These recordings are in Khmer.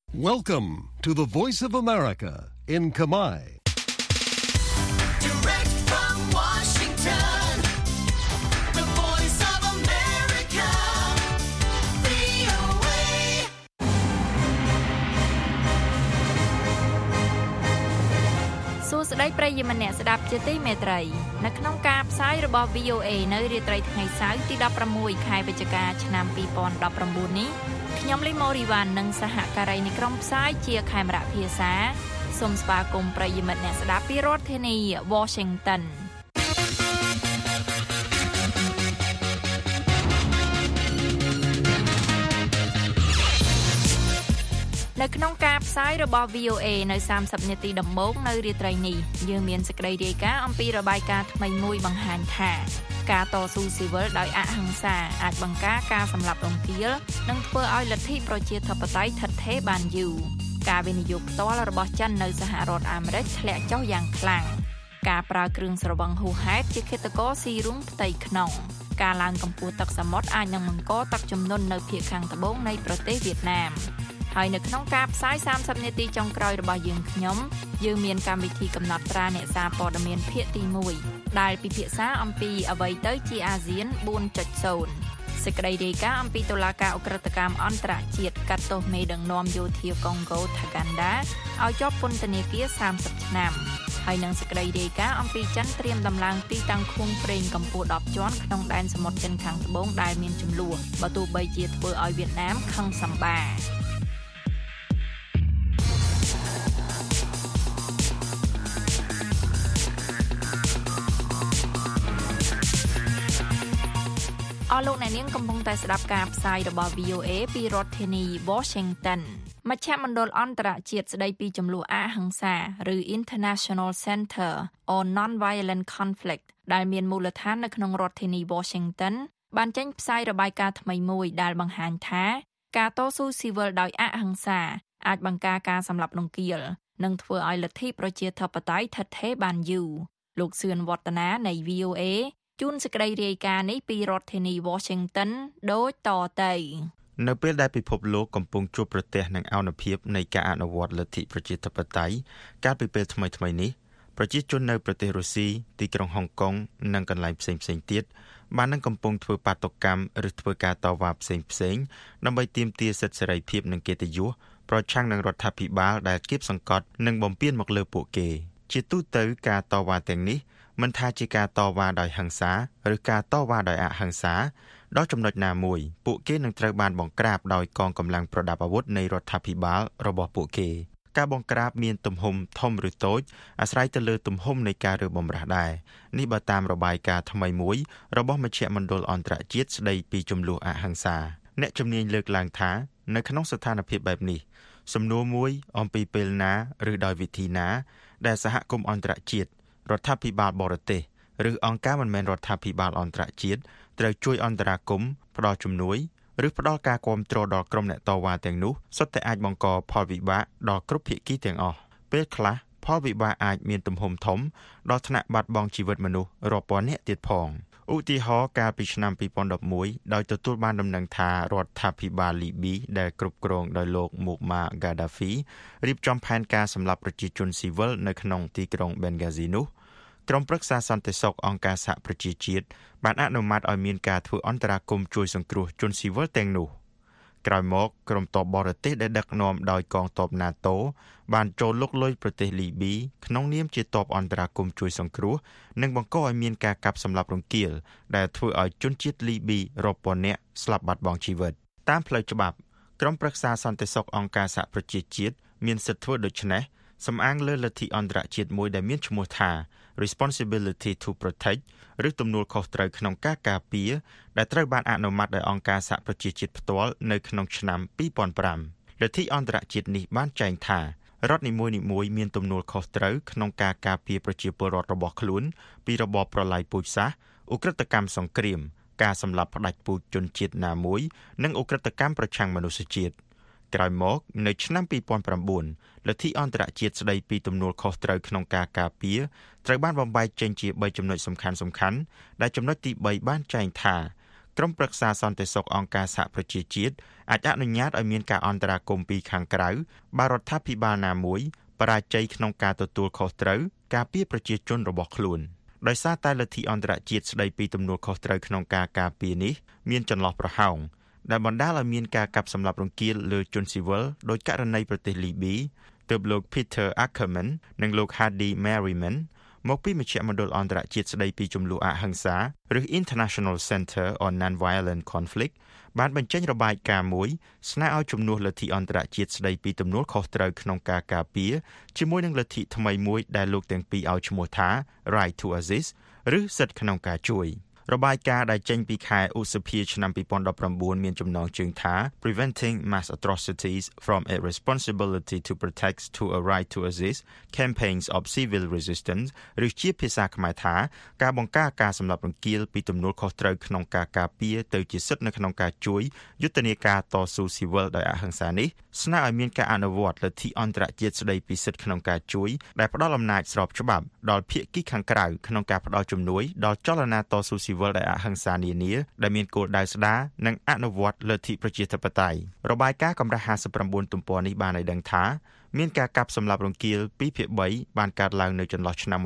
Welcome to the Voice of America in Khmer. Direct from Washington, the Voice of America, VOA. សួស្តីប្រិយមិត្តអ្នកស្ដាប់ជាទីមេត្រីនៅក្នុងការផ្សាយរបស់ VOA នៅរាត្រីថ្ងៃសៅរ៍ទី16ខែវិច្ឆិកាឆ្នាំ2019នេះខ្ញុំលីម៉ូរីវ៉ាន់និងសហការីនៃក្រុមផ្សាយជាខេមរៈភាសាសូមស្វាគមន៍ប្រិយមិត្តអ្នកស្ដាប់ពីរដ្ឋធានី Washington នៅក្នុងការផ្សាយរបស់ VOA នៅ30នាទីដំបូងនៅរាត្រីនេះយើងមានសេចក្តីរាយការណ៍អំពីរបាយការណ៍ថ្មីមួយបង្ហាញថាការតស៊ូស៊ីវិលដោយអហិង្សាអាចបង្ការការសម្លាប់រង្គាលនិងធ្វើឲ្យលទ្ធិប្រជាធិបតេយ្យថិតថេរបានយូរការវិនិយោគផ្ទាល់របស់ចិននៅសហរដ្ឋអាមេរិកធ្លាក់ចុះយ៉ាងខ្លាំងការប្រើគ្រឿងស្រវឹងហួសហេតុជាឃាតករស៊ីរុំផ្ទៃក្នុងការឡើងកម្ពស់ទឹកសមុទ្រអាចនឹងបង្កទឹកជំនន់នៅភាគខាងត្បូងនៃប្រទេសវៀតណាមហើយនៅក្នុងការផ្សាយ30នាទីចុងក្រោយរបស់យើងមានកម្មវិធីកំណត់ត្រាអ្នកសារព័ត៌មានភាគទី1ដែលពិភាក្សាអំពីអ្វីទៅជាអាស៊ាន 4.0 សេចក្តីរាយការណ៍អំពីតុលាការឧក្រិដ្ឋកម្មអន្តរជាតិកាត់ទោសមេដឹកនាំយោធាកុងហ្គោថាហ្គាន់ដាឲ្យជាប់ពន្ធនាគារ30ឆ្នាំហើយនឹងសេចក្តីរាយការណ៍អំពីចិនត្រៀមដំឡើងទីតាំងឃុំប្រេងកម្ពុជា10ជាន់ក្នុងដែនសមុទ្រចិនខាងត្បូងដែលមានចំនួនបើទោះបីជាធ្វើឲ្យវៀតណាមខឹងសម្បាអស់លោកអ្នកនាងកំពុងតែស្ដាប់ការផ្សាយរបស់ VOA ពីរដ្ឋធានី Washington មជ្ឈមណ្ឌលអន្តរជាតិស្ដីពីជម្លោះអហិង្សាឬ International Center on Non-Violent Conflict ដែលមានមូលដ្ឋាននៅក្នុងរដ្ឋធានី Washington បានចេញផ្សាយរបាយការណ៍ថ្មីមួយដែលបង្ហាញថាការតស៊ូស៊ីវិលដោយអហិង្សាអាចបង្ការការសម្លាប់រង្គាលនិងធ្វើឲ្យលទ្ធិប្រជាធិបតេយ្យថិតថេរបានយូរលោកសឿនវឌ្ឍនានៃ VOAជួនសេចក្តីរាយការណ៍នេះពីរដ្ឋធានី Washington ដូចតទៅនៅពេលដែលពិភពលោកកំពុងជួបប្រទះនឹងអនុភាពនៃការអនុវត្តលទ្ធិប្រជាធិបតេយ្យកាលពីពេលថ្មីៗនេះប្រជាជននៅប្រទេសរុស្ស៊ីទីក្រុងហុងកុងនិងកន្លែងផ្សេងៗទៀតបាននឹងកំពុងធ្វើបាតុកម្មឬធ្វើការតវ៉ាផ្សេងៗដើម្បីទាមទារសិទ្ធិសេរីភាពនិងកិត្តិយសប្រឆាំងនឹងរដ្ឋាភិបាលដែលគៀបសង្កត់និងបំពានមកលើពួកគេជាទូទៅការតវ៉ាទាំងនេះមិនថាជាការតវ៉ាដោយហិង្សាឬការតវ៉ាដោយអហិង្សាដល់ចំណុចណាមួយពួកគេនឹងត្រូវបានបង្ក្រាបដោយកងកម្លាំងប្រដាប់អាវុធនៃរដ្ឋាភិបាលរបស់ពួកគេការបង្ក្រាបមានទំហំធំឬតូចអាស្រ័យទៅលើទំហំនៃការរើបម្រាស់ដែរនេះបើតាមរបាយការណ៍ថ្មីមួយរបស់មជ្ឈមណ្ឌលអន្តរជាតិស្ដីពីជម្លោះអហិង្សាអ្នកជំនាញលើកឡើងថានៅក្នុងស្ថានភាពបែបនេះសំណួរមួយអំពីពេលណាឬដោយវិធីណាដែលសហគមន៍អន្តរជាតិរដ្ឋាភិបាលបរទេសឬអង្គការមិនមែនរដ្ឋាភិបាលអន្តរជាតិត្រូវជួយអន្តរាគមន៍ផ្ដល់ជំនួយឬផ្ដល់ការគាំទ្រដល់ក្រុមអ្នកតវ៉ាទាំងនោះសុទ្ធតែអាចបង្កផលវិបាកដល់គ្រប់ភាគីទាំងអស់ពេលខ្លះផលវិបាកអាចមានទំហំធំដល់ថ្នាក់បាត់បង់ជីវិតមនុស្សរាប់ពាន់នាក់ទៀតផងឧទាហរណ៍កាលពីឆ្នាំ2011ដោយទទួលបានដំណឹងថារដ្ឋាភិបាលលីប៊ីដែលគ្រប់គ្រងដោយលោកមូម៉ាហ្គាដាហ្វីរៀបចំផែនការសម្លាប់ប្រជាជនស៊ីវិលនៅក្នុងទីក្រុងបេនហ្គាស៊ីនោះក្រុមប្រឹក្សាសន្តិសុខអង្គការសហប្រជាជាតិបានអនុម័តឲ្យមានការធ្វើអន្តរាគមន៍ជួយសង្គ្រោះជនស៊ីវិលទាំងនោះក្រោយមកក្រុមទ័ពបរទេសដែលដឹកនាំដោយកងទ័ព NATO បានចូលលុកលុយប្រទេសលីប៊ីក្នុងនាមជាទ័ពអន្តរាគមន៍ជួយសង្គ្រោះនិងបង្កឲ្យមានការកាប់សម្លាប់រង្គាលដែលធ្វើឲ្យជនជាតិលីប៊ីរាប់ពាន់នាក់ស្លាប់បាត់បង់ជីវិតតាមផ្លូវច្បាប់ក្រុមប្រឹក្សាសន្តិសុខអង្គការសហប្រជាជាតិមានសិទ្ធិធ្វើដូច្នេះសំអាងលើលទ្ធិអន្តរជាតិមួយដែលមានឈ្មោះថា Responsibility to Protect ឬទំនួលខុសត្រូវក្នុងការការពារដែលត្រូវបានអនុម័តដោយអង្គការសហប្រជាជាតិផ្ទាល់នៅក្នុងឆ្នាំ2005លទ្ធិអន្តរជាតិនេះបានចែងថារដ្ឋនីមួយៗមានទំនួលខុសត្រូវក្នុងការការពារប្រជាពលរដ្ឋរបស់ខ្លួនពីរបបប្រល័យពូជសាសន៍ឧក្រិដ្ឋកម្មសង្គ្រាមការសម្លាប់ផ្ដាច់ពូជជនជាតិណាមួយនិងឧក្រិដ្ឋកម្មប្រឆាំងមនុស្សជាតិក្រោយមកនៅឆ្នាំ2009លទ្ធិអន្តរជាតិស្ដីពីទំនួលខុសត្រូវក្នុងការការពារត្រូវបានបំបែកចេញជា3ចំណុចសំខាន់ៗដែលចំណុចទី3បានចែងថាក្រុមប្រឹក្សាសន្តិសុខអង្គការសហប្រជាជាតិអាចអនុញ្ញាតឲ្យមានការអន្តរាគមន៍ពីខាងក្រៅបើរដ្ឋាភិបាលណាមួយបរាជ័យក្នុងការទទួលខុសត្រូវការពារប្រជាជនរបស់ខ្លួនដោយសារតែលទ្ធិអន្តរជាតិស្ដីពីទំនួលខុសត្រូវក្នុងការការពារនេះមានចន្លោះប្រហោងដែលបណ្ដាលឲ្យមានការកាប់សម្លាប់រង្គាលលើជនស៊ីវិលដោយករណីប្រទេសលីប៊ីទើបលោក Peter Ackerman និងលោក Hadi Merriman មកពីមជ្ឈមណ្ឌលអន្តរជាតិស្ដីពីចំនួនអហិង្សាឬ International Center on Non-Violent Conflict បានបញ្ចេញរបាយការណ៍មួយស្នើឲ្យជំនួសលទ្ធិអន្តរជាតិស្ដីពីទំនួលខុសត្រូវក្នុងការការពារជាមួយនឹងលទ្ធិថ្មីមួយដែលលោកទាំងពីរឲ្យឈ្មោះថា Right to Assist ឬសិទ្ធិក្នុងការជួយរបាយការណ៍ដែលចេញពីខែឧសភាឆ្នាំ2019មានចំណងជើងថា Preventing Mass Atrocities from a Responsibility to Protect to a Right to Assist Campaigns of Civil Resistance ឬជាភាសាខ្មែរថាការបង្ការការសម្លាប់រង្គាលពីទំនួលខុសត្រូវក្នុងការការពារទៅជាសិទ្ធិនៅក្នុងការជួយយុទ្ធនាការតស៊ូស៊ីវិលដោយអហិង្សានេះស្នើឲ្យមានការអនុវត្តលទ្ធិអន្តរជាតិស្ដីពីសិទ្ធិក្នុងការជួយដែលផ្ដល់អំណាចស្របច្បាប់ដល់ភាគីខាងក្រៅក្នុងការផ្ដល់ជំនួយដល់ចលនាតស៊ូស៊ីវិលដែលអហិង្សានានាដែលមានគោលដៅស្ដារនិងអនុវត្តលទ្ធិប្រជាធិបតេយ្យរបាយការណ៍កម្រាស់59ទំព័រនេះបានឲ្យដឹងថាមានការកាប់សម្លាប់រង្គាល2ភាគ3បានកើតឡើងនៅចន្លោះឆ្នាំ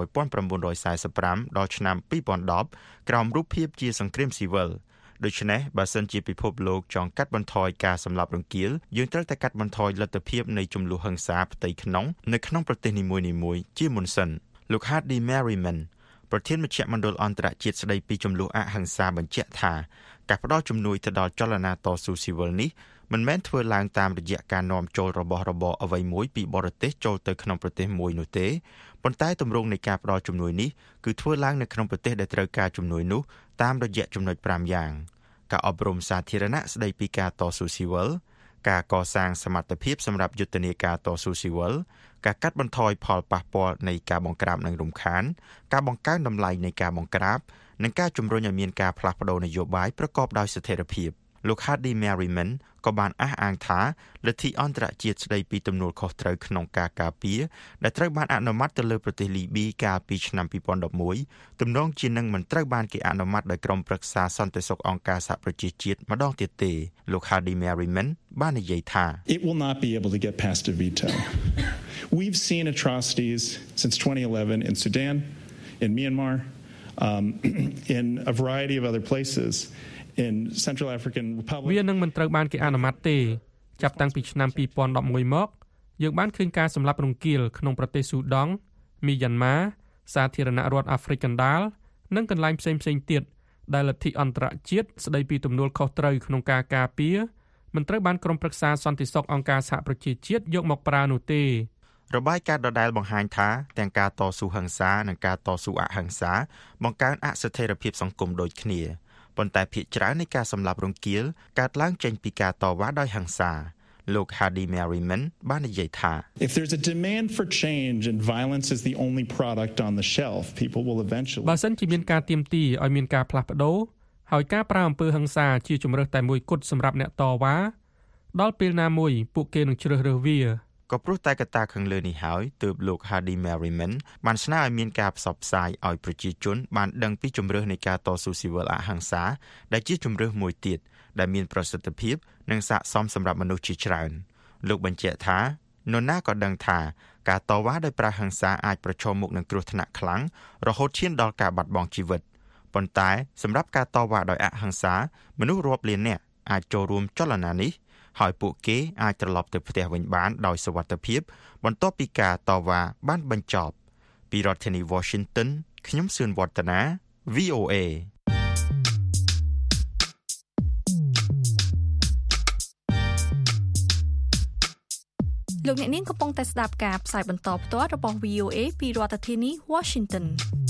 1945ដល់ឆ្នាំ2010ក្រោមរូបភាពជាសង្គ្រាមស៊ីវិលដូច្នេះបើសិនជាពិភពលោកចង់កាត់បន្ថយការសម្លាប់រង្គាលយើងត្រូវតែកាត់បន្ថយលទ្ធភាពនៃចំនួនហិង្សាផ្ទៃក្នុងនៅក្នុងប្រទេសនីមួយៗជាមុនសិនលោក Hadi Merriman ប្រធានមជ្ឈមណ្ឌលអន្តរជាតិស្ដីពីចំនួនអហិង្សាបញ្ជាក់ថាការផ្ដល់ជំនួយទៅដល់ចលនាតស៊ូស៊ីវិលនេះមិនមែនធ្វើឡើងតាមរយៈការនាំចូលរបស់របរអ្វីមួយពីបរទេសចូលទៅក្នុងប្រទេសមួយនោះទេប៉ុន្តែទម្រង់នៃការផ្ដល់ជំនួយនេះគឺធ្វើឡើងនៅក្នុងប្រទេសដែលត្រូវការជំនួយនោះតាមរយៈចំណុច5យ៉ាងការអប់រំសាធារណៈស្ដីពីការតស៊ូស៊ីវិលការកសាងសមត្ថភាពសម្រាប់យុទ្ធនាការតស៊ូស៊ីវិលការកាត់បន្ថយផលប៉ះពាល់នៃការបង្ក្រាបនិងរំខានការបង្កើនតម្លៃនៃការបង្ក្រាបនិងការជំរុញឲ្យមានការផ្លាស់ប្តូរនយោបាយប្រកបដោយស្ថិរភាពលោក Hadi Merriman ក៏បានអះអាងថាលទ្ធិអន្តរជាតិស្ដីពីទំនួលខុសត្រូវក្នុងការការពារដែលត្រូវបានអនុម័តទៅលើប្រទេសលីប៊ីកាលពីឆ្នាំ2011ទំនងជានឹងមិនត្រូវបានគេអនុម័តដោយក្រុមប្រឹក្សាសន្តិសុខអង្គការសហប្រជាជាតិម្ដងទៀតទេលោក Hadi Merriman បាននិយាយថា It will not be able to get past a veto. We've seen atrocities since 2011 in Sudan, in Myanmar, in a variety of other places.In Central African Republic វានឹងមិនត្រូវបានគេអនុម័តទេចាប់តាំងពីឆ្នាំ2011មកយើងបានឃើញការសម្លាប់រង្គាលក្នុងប្រទេសស៊ូដង់មីយ៉ាន់ម៉ាសាធារណរដ្ឋអាហ្វ្រិកកណ្ដាលនិងកន្លែងផ្សេងៗទៀតដែលលទ្ធិអន្តរជាតិស្ដីពីទំនួលខុសត្រូវក្នុងការការពារមិនត្រូវបានក្រុមប្រឹក្សាសន្តិសុខអង្គការសហប្រជាជាតិយកមកប្រើនោះទេរបាយការណ៍ដដែលបង្ហាញថាទាំងការតស៊ូហិង្សានិងការតស៊ូអហិង្សាបង្កើនអស្ថិរភាពសង្គមដូចគ្នាប៉ុន្តែភាគច្រើននៃការសម្លាប់រង្គាលកើតឡើងចេញពីការតវ៉ាដោយហិង្សាលោក Hadi Merriman បាននិយាយថា If there's a demand for change and violence is the only product on the shelf, people will eventually បើសិនជាមានការទាមទារឲ្យមានការផ្លាស់ប្ដូរហើយការប្រើអំពើហិង្សាជាជម្រើសតែមួយគត់សម្រាប់អ្នកតវ៉ាដល់ពេលណាមួយពួកគេនឹងជ្រើសរើសវាក៏ព្រោះតែកត្តាខាងលើនេះហើយទើបលោក Hadi Merriman បានស្នើឲ្យមានការផ្សព្វផ្សាយឲ្យប្រជាជនបានដឹងពីជម្រើសនៃការតស៊ូស៊ីវិលអហិង្សាដែលជាជម្រើសមួយទៀតដែលមានប្រសិទ្ធភាពនិងស័ក្តិសមសម្រាប់មនុស្សជាច្រើនលោកបញ្ជាក់ថានរណាក៏ដឹងថាការតវ៉ាដោយប្រើហិង្សាអាចប្រឈមមុខនឹងគ្រោះថ្នាក់ខ្លាំងរហូតឈានដល់ការបាត់បង់ជីវិតប៉ុន្តែសម្រាប់ការតវ៉ាដោយអហិង្សាមនុស្សរាប់លាននាក់អាចចូលរួមចលនានេះហើយពួកគេអាចត្រឡប់ទៅផ្ទះវិញបានដោយសុវត្ថិភាពបន្ទាប់ពីការតវ៉ាបានបញ្ចប់ពីរដ្ឋធានី Washington ខ្ញុំសឿនវឌ្ឍនា VOA លោកអ្នកនាងកំពុងតែស្ដាប់ការផ្សាយបន្តផ្ទាល់របស់ VOA ពីរដ្ឋធានី Washington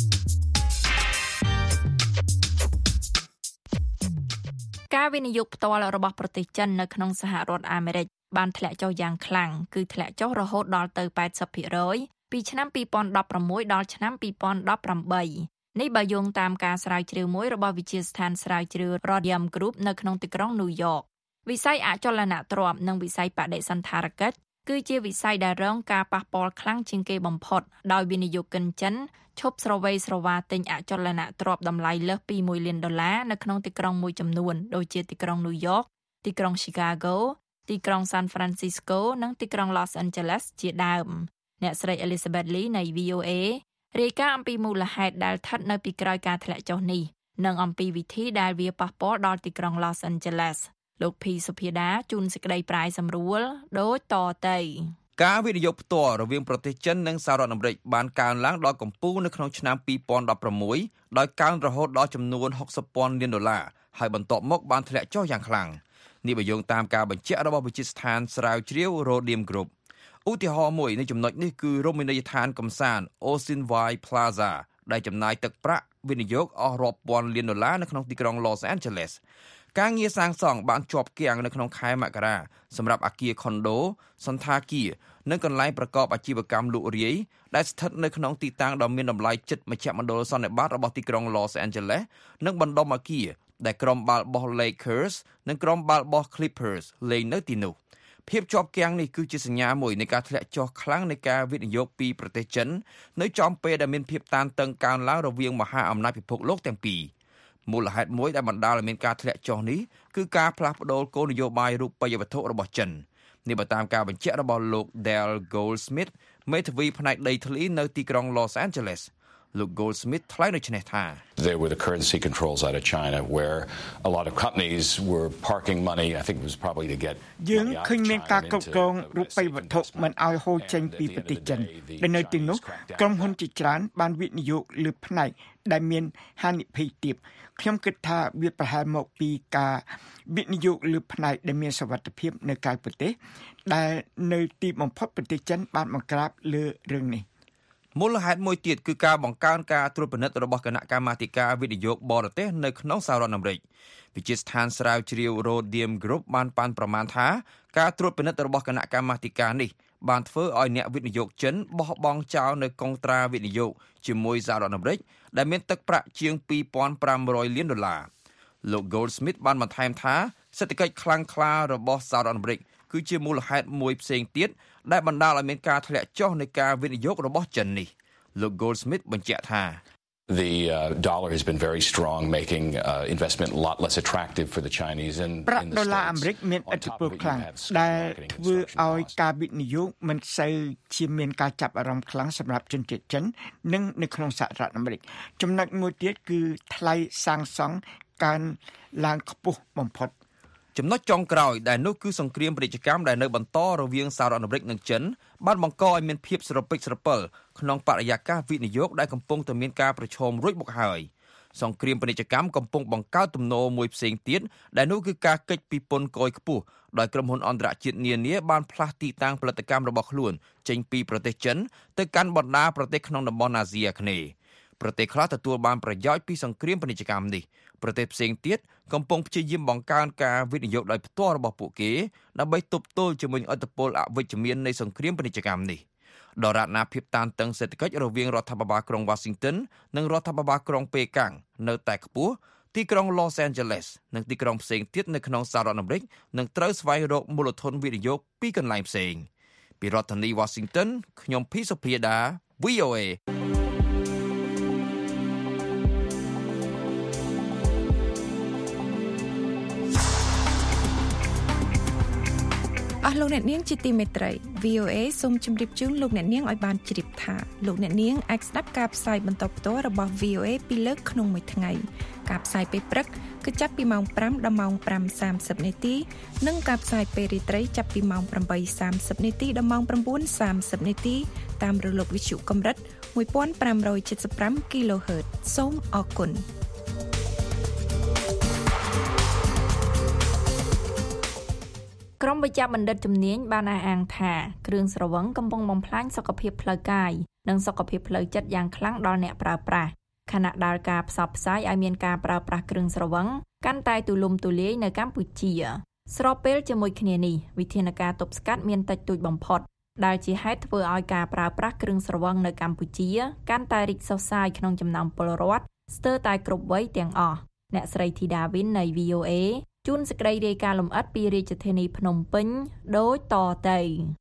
ការវិនិយោគផ្ទាល់របស់ប្រទេសចិននៅក្នុងសហរដ្ឋអាមេរិកបានធ្លាក់ចុះយ៉ាងខ្លាំងគឺធ្លាក់ចុះរហូតដល់ទៅ 80% ពីឆ្នាំ2016ដល់ឆ្នាំ2018នេះបើយោងតាមការស្រាវជ្រាវមួយរបស់វិទ្យាស្ថានស្រាវជ្រាវ Radium Group នៅក្នុងទីក្រុង New York វិស័យអចលនទ្រព្យនិងវិស័យបដិសណ្ឋារកិច្ចគឺជាវិស័យដែលរងការប៉ះពាល់ខ្លាំងជាងគេបំផុតដោយវិនិយោគិនចិនឈប់ស្រវៃស្រវាទិញអចលនទ្រព្យតម្លៃលើសពី$1 លាននៅក្នុងទីក្រុងមួយចំនួនដូចជាទីក្រុង New York ទីក្រុង Chicago ទីក្រុង San Francisco និងទីក្រុង Los Angeles ជាដើមអ្នកស្រី Elizabeth Lee នៃ VOA រាយការណ៍អំពីមូលហេតុដែលស្ថិតនៅពីក្រោយការធ្លាក់ចុះនេះនិងអំពីវិធីដែលវាប៉ះពាល់ដល់ទីក្រុង Los Angeles លោកភីសុភាដាជួនសេចក្តីប្រាយសម្រួលដូចតទៅការវិនិយោគផ្ទាល់រវាងប្រទេសចិននិងសហរដ្ឋអាមេរិកបានកើនឡើងដល់កម្ពស់នៅក្នុងឆ្នាំ2016ដោយកើនរហូតដល់ចំនួន$60,000 លានហើយបន្ទាប់មកបានធ្លាក់ចុះយ៉ាងខ្លាំងនេះបើយោងតាមការបញ្ជាក់របស់វិទ្យាស្ថានស្រាវជ្រាវ Rodium Group ឧទាហរណ៍មួយនៃចំណុចនេះគឺរមណីយដ្ឋានកំសាន្ត Ocean View Plaza ដែលចំណាយទឹកប្រាក់វិនិយោគអស់រាប់ពាន់លាន$នៅក្នុងទីក្រុង Los Angeles ការងារសាងសង់បានជាប់គាំងនៅក្នុងខែមករាសម្រាប់អគារខុនដូសន្តាគារនិងកន្លែងប្រកបអាជីវកម្មលក់រាយដែលស្ថិតនៅក្នុងទីតាំងដ៏មានតម្លៃជិតមជ្ឈមណ្ឌលសន្និបាតរបស់ទីក្រុង Los Angeles និងបណ្ដុំអគារដែលក្រុមបាល់បោះ Lakers និងក្រុមបាល់បោះ Clippers លេងនៅទីនោះភាពជាប់គាំងនេះគឺជាសញ្ញាមួយនៃការធ្លាក់ចុះខ្លាំងនៃការវិនិយោគពីប្រទេសចិននៅចំពេលដែលមានភាពតានតឹងកើនឡើងរវាងមហាអំណាចពិភពលោកទាំងពីរមូលហេតុមួយដែលបណ្ដាលឲ្យមានការធ្លាក់ចុះនេះគឺការផ្លាស់ប្ដូរគោលនយោបាយរូបិយវត្ថុរបស់ចិននេះបើតាមការបញ្ជាក់របស់លោក Dale Goldsmith មេធាវីផ្នែកដីធ្លីនៅទីក្រុង Los Angeles លោក Goldsmith ថ្លែងដូចនេះថា There were the currency controls out of China where a lot of companies were parking money. I think it was probably to get យើងឃើញមានការគ្រប់គ្រងរូបិយវត្ថុមិនឲ្យហូរចេញពីប្រទេសចិនដែលនៅទីនោះក្រុមហ៊ុនជាច្រើនបានវិនិយោគលើផ្នែកដែលមានហានិភ័យទាបខ្ញុំគិតថាវាប្រហែលមកពីការវិនិយោគលើផ្នែកដែលមានសុវត្ថិភាពនៅក្រៅប្រទេសដែលនៅទីបំផុតប្រទេសចិនបានបង្ក្រាបលើរឿងនេះមូលហេតុមួយទៀតគឺការបង្កើនការត្រួតពិនិត្យរបស់គណៈកម្មាធិការវិនិយោគបរទេសនៅក្នុងសហរដ្ឋអាមេរិកវិទ្យាស្ថានស្រាវជ្រាវ Rodium Group បានប៉ាន់ប្រមាណថាការត្រួតពិនិត្យរបស់គណៈកម្មាធិការនេះបានធ្វើឲ្យអ្នកវិនិយោគចិនបោះបង់ចោលនៅកុងត្រាវិនិយោគជាមួយសហរដ្ឋអាមេរិកដែលមានទឹកប្រាក់ជាង$2,500 លានលោក Goldsmith បានបន្ថែមថាសេដ្ឋកិច្ចខ្លាំងក្លារបស់សហរដ្ឋអាមេរិកគឺជាមូលហេតុមួយផ្សេងទៀតដែលបណ្ដាលឲ្យមានការធ្លាក់ចុះនៃការវិនិយោគរបស់ចិននេះលោក Goldsmith បញ្ជាក់ថា The dollar has been very strong, making investment a lot less attractive for the Chinese and $ដុល្លារអាមេរិកមានឥទ្ធិពលខ្លាំងដែលធ្វើឲ្យការវិនិយោគមិនសូវជាមានការចាប់អារម្មណ៍ខ្លាំងសម្រាប់ជនជាតិចិននិងនៅក្នុងសហរដ្ឋអាមេរិកចំណុចមួយទៀតគឺថ្លៃសាងសង់កើនឡើងខ្ពស់បំផុតចំណុចចុងក្រោយដែលនោះគឺសង្គ្រាមពាណិជ្ជកម្មដែលនៅបន្តរវាងសហរដ្ឋអាមេរិកនិងចិនបានបង្កឲ្យមានភាពស្រពិចស្រពិលក្នុងបរិយាកាសវិនិយោគដែលកំពុងតែមានការប្រឈមរួចមកហើយសង្គ្រាមពាណិជ្ជកម្មកំពុងបង្កើតទំនោរមួយផ្សេងទៀតដែលនោះគឺការគេចពីពន្ធគយខ្ពស់ដោយក្រុមហ៊ុនអន្តរជាតិនានាបានផ្លាស់ទីតាំងផលិតកម្មរបស់ខ្លួនចេញពីប្រទេសចិនទៅកាន់បណ្ដាប្រទេសក្នុងតំបន់អាស៊ីអាគ្នេយ៍ប្រទេសខ្លះទទួលបានប្រយោជន៍ពីសង្គ្រាមពាណិជ្ជកម្មនេះប្រទេសផ្សេងទៀតកំពុងព្យាយាមបង្កើនការវិនិយោគដោយផ្ទាល់របស់ពួកគេដើម្បីទប់ទល់ជាមួយឥទ្ធិពលអវិជ្ជមាននៃសង្គ្រាមពាណិជ្ជកម្មនេះដរាបណាភាពតានតឹងសេដ្ឋកិច្ចរវាងរដ្ឋាភិបាលក្រុង Washington និងរដ្ឋាភិបាលក្រុងប៉េកាំងនៅតែខ្ពស់ទីក្រុង Los Angeles និងទីក្រុងផ្សេងទៀតនៅក្នុងសហរដ្ឋអាមេរិកនឹងត្រូវស្វែងរកមូលធនវិនិយោគពីកន្លែងផ្សេងពីរដ្ឋធានី Washington ខ្ញុំភីសុភាដា VOA លោកអ្នកនាងជាទីមេត្រី VOA សូមជម្រាបជូនលោកអ្នកនាងឲ្យបានជ្រាបថាលោកអ្នកនាងអាចស្ដាប់ការផ្សាយបន្តផ្ទាល់របស់ VOA ពីរលើកក្នុងមួយថ្ងៃការផ្សាយពេលព្រឹកគឺចាប់ពីម៉ោង 5 ដល់ម៉ោង 5:30 នាទីនិងការផ្សាយពេលរាត្រីចាប់ពីម៉ោង 8:30 នាទីដល់ម៉ោង 9:30 នាទីតាមរលកវិទ្យុកម្រិត 1575 kHz សូមអរគុណក្រុមវិជ្ជាបណ្ឌិតជំនាញបានអះអាងថាគ្រឿងស្រវឹងកំពុងបំផ្លាញសុខភាពផ្លូវកាយនិងសុខភាពផ្លូវចិត្តយ៉ាងខ្លាំងដល់អ្នកប្រើប្រាស់ខណៈដែលការផ្សព្វផ្សាយឲ្យមានការប្រើប្រាស់គ្រឿងស្រវឹងកាន់តែទូលំទូលាយនៅកម្ពុជាស្របពេលជាមួយគ្នានេះវិធានការទប់ស្កាត់មានតិចតួចបំផុតដែលជាហេតុធ្វើឲ្យការប្រើប្រាស់គ្រឿងស្រវឹងនៅកម្ពុជាកាន់តែរីកសុសសាយក្នុងចំណោមពលរដ្ឋស្ទើរតែគ្រប់វ័យទាំងអស់អ្នកស្រីធីតាវិននៃ VOAជួនសេចក្តីរាយការណ៍លម្អិតពីរាជធានីភ្នំពេញដូចតទៅ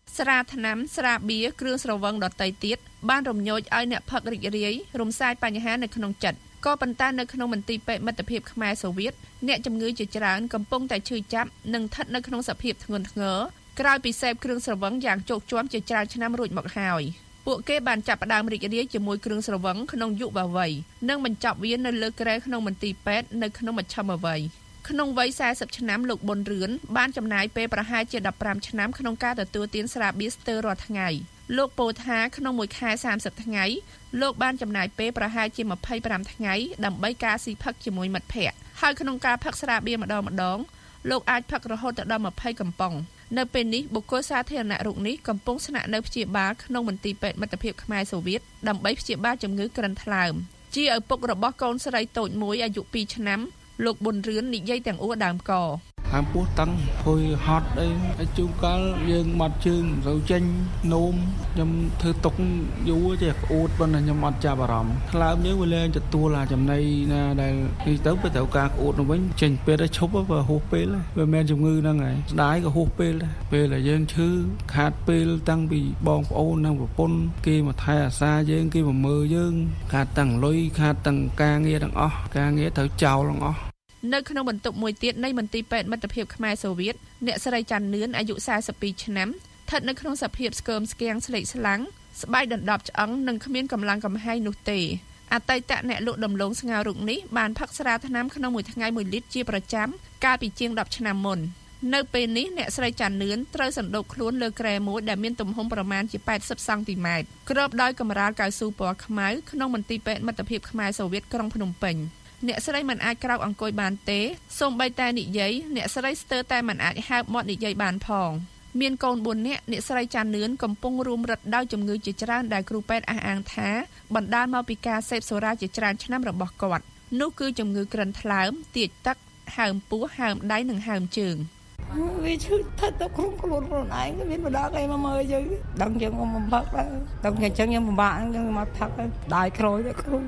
ស្រាថ្នាំស្រាបៀគ្រឿងស្រវឹងដតៃទៀតបានរំញោចឲ្យអ្នកផឹករីករាយរំសាយបញ្ហានៅក្នុងចិត្តក៏ប៉ុន្តែនៅក្នុងមន្ទីរពេទ្យមិត្តភាពខ្មែរសូវៀតអ្នកជំងឺជាច្រើនកំពុងតែឈឺចាប់និងស្ថិតនៅក្នុងសភាពធ្ងន់ធ្ងរក្រោយពីសេពគ្រឿងស្រវឹងយ៉ាងជោគជាំជាច្រើនឆ្នាំរួចមកហើយពួកគេបានចាប់ផ្ដើមរីករាយជាមួយគ្រឿងស្រវឹងក្នុងយុវវ័យនិងបញ្ចប់វានៅលើគ្រែក្នុងមន្ទីរពេទ្យនៅក្នុងមជ្ឈមវ័យក្នុងវ័យ40ឆ្នាំលោកប៊ុនរឿនបានចំណាយពេលប្រហែលជា15ឆ្នាំក្នុងការទទួលទានស្រាបៀស្ទើររាល់ថ្ងៃលោកពោលថាក្នុងមួយខែ30ថ្ងៃលោកបានចំណាយពេលប្រហែលជា25ថ្ងៃដើម្បីការស៊ីផឹកជាមួយមិត្តភ័ក្តិហើយក្នុងការផឹកស្រាបៀម្ដងលោកអាចផឹករហូតដល់20កំប៉ុងនៅពេលនេះបុគ្គលសាធារណៈរូបនេះកំពុងស្នាក់នៅព្យាបាលក្នុងមន្ទីរពេទ្យមិត្តភាពខ្មែរសូវៀតដើម្បីព្យាបាលជំងឺក្រិនថ្លើមជាឪពុករបស់កូនស្រីតូចមួយអាយុ2ឆ្នាំលោកប៊ុនរឿននិយាយទាំងអួរដើមកហាមពោះតឹងហុយហត់អីហើយជួនកាលយើងមកជើងទៅចេញនោមខ្ញុំធ្វើទុកយូរចេះក្អួតប៉ុន្តែខ្ញុំអត់ចាប់អារម្មណ៍ថ្លើមយើងវាលែងទទួលអាចំណីណាដែលនេះទៅទៅត្រូវការក្អួតនោះវិញចេញពេលទៅឈប់វាហួសពេលវាមិនជំងឺហ្នឹងហើយស្ដាយក៏ហួសពេលដែរពេលដែលយើងឈឺខាតពេលតាំងពីបងប្អូននិងប្រពន្ធគេមកថែអាសាយើងគេមកមើលយើងខាតតាំងលុយខាតតាំងការងារទាំងអស់ការងារត្រូវចោលទាំងអស់នៅក្នុងបន្ទប់មួយទៀតនៃមន្ទីរពេទ្យមិត្តភាពខ្មែរសូវៀតអ្នកស្រីច័ន្ទនឿនអាយុ42ឆ្នាំស្ថិតនៅក្នុងសភាពស្គមស្គាំងស្លេកស្លាំងស្បែកដណ្ដប់ឆ្អឹងនិងគ្មានកម្លាំងកំហែងនោះទេអតីតអ្នកលក់ដំឡូងស្ងោររុកនេះបានផឹកស្រាថ្នាំក្នុងមួយថ្ងៃ1លីត្រជាប្រចាំកាលពីជាង10ឆ្នាំមុននៅពេលនេះអ្នកស្រីច័ន្ទនឿនត្រូវសណ្ដូកខ្លួនលើគ្រែមួយដែលមានទំហំប្រមាណជា80សង់ទីម៉ែត្រគ្របដោយកម្រាលកៅស៊ូពណ៌ខ្មៅក្នុងមន្ទីរពេទ្យមិត្តភាពខ្មែរសូវៀតក្រុងភ្នំពេញអ្នកស្រីមិនអាចក្រោកអង្គុយបានទេសូម្បីតែនិយាយអ្នកស្រីស្ទើរតែមិនអាចហើបមាត់និយាយបានផងមានកូន4នាក់អ្នកស្រីច័ន្ទនឿនកំពុងរួមរត់ដោយជំងឺជាច្រើនដែលគ្រូពេទ្យអះអាងថាបណ្ដាលមកពីការសេពសូរ៉ាជាច្រើនឆ្នាំរបស់គាត់នោះគឺជំងឺក្រិនថ្លើមទាកទឹកហើមពោះហើមដៃនិងហើមជើងវាឈឺថឹកទៅក្នុងខ្លួនឯងមានបណ្ដាគេមកមើលយើងដឹងយើងមកបំផឹកដែរដឹងអញ្ចឹងខ្ញុំពិបាកយើងមកផឹកដៃក្រោយទៅខ្លួន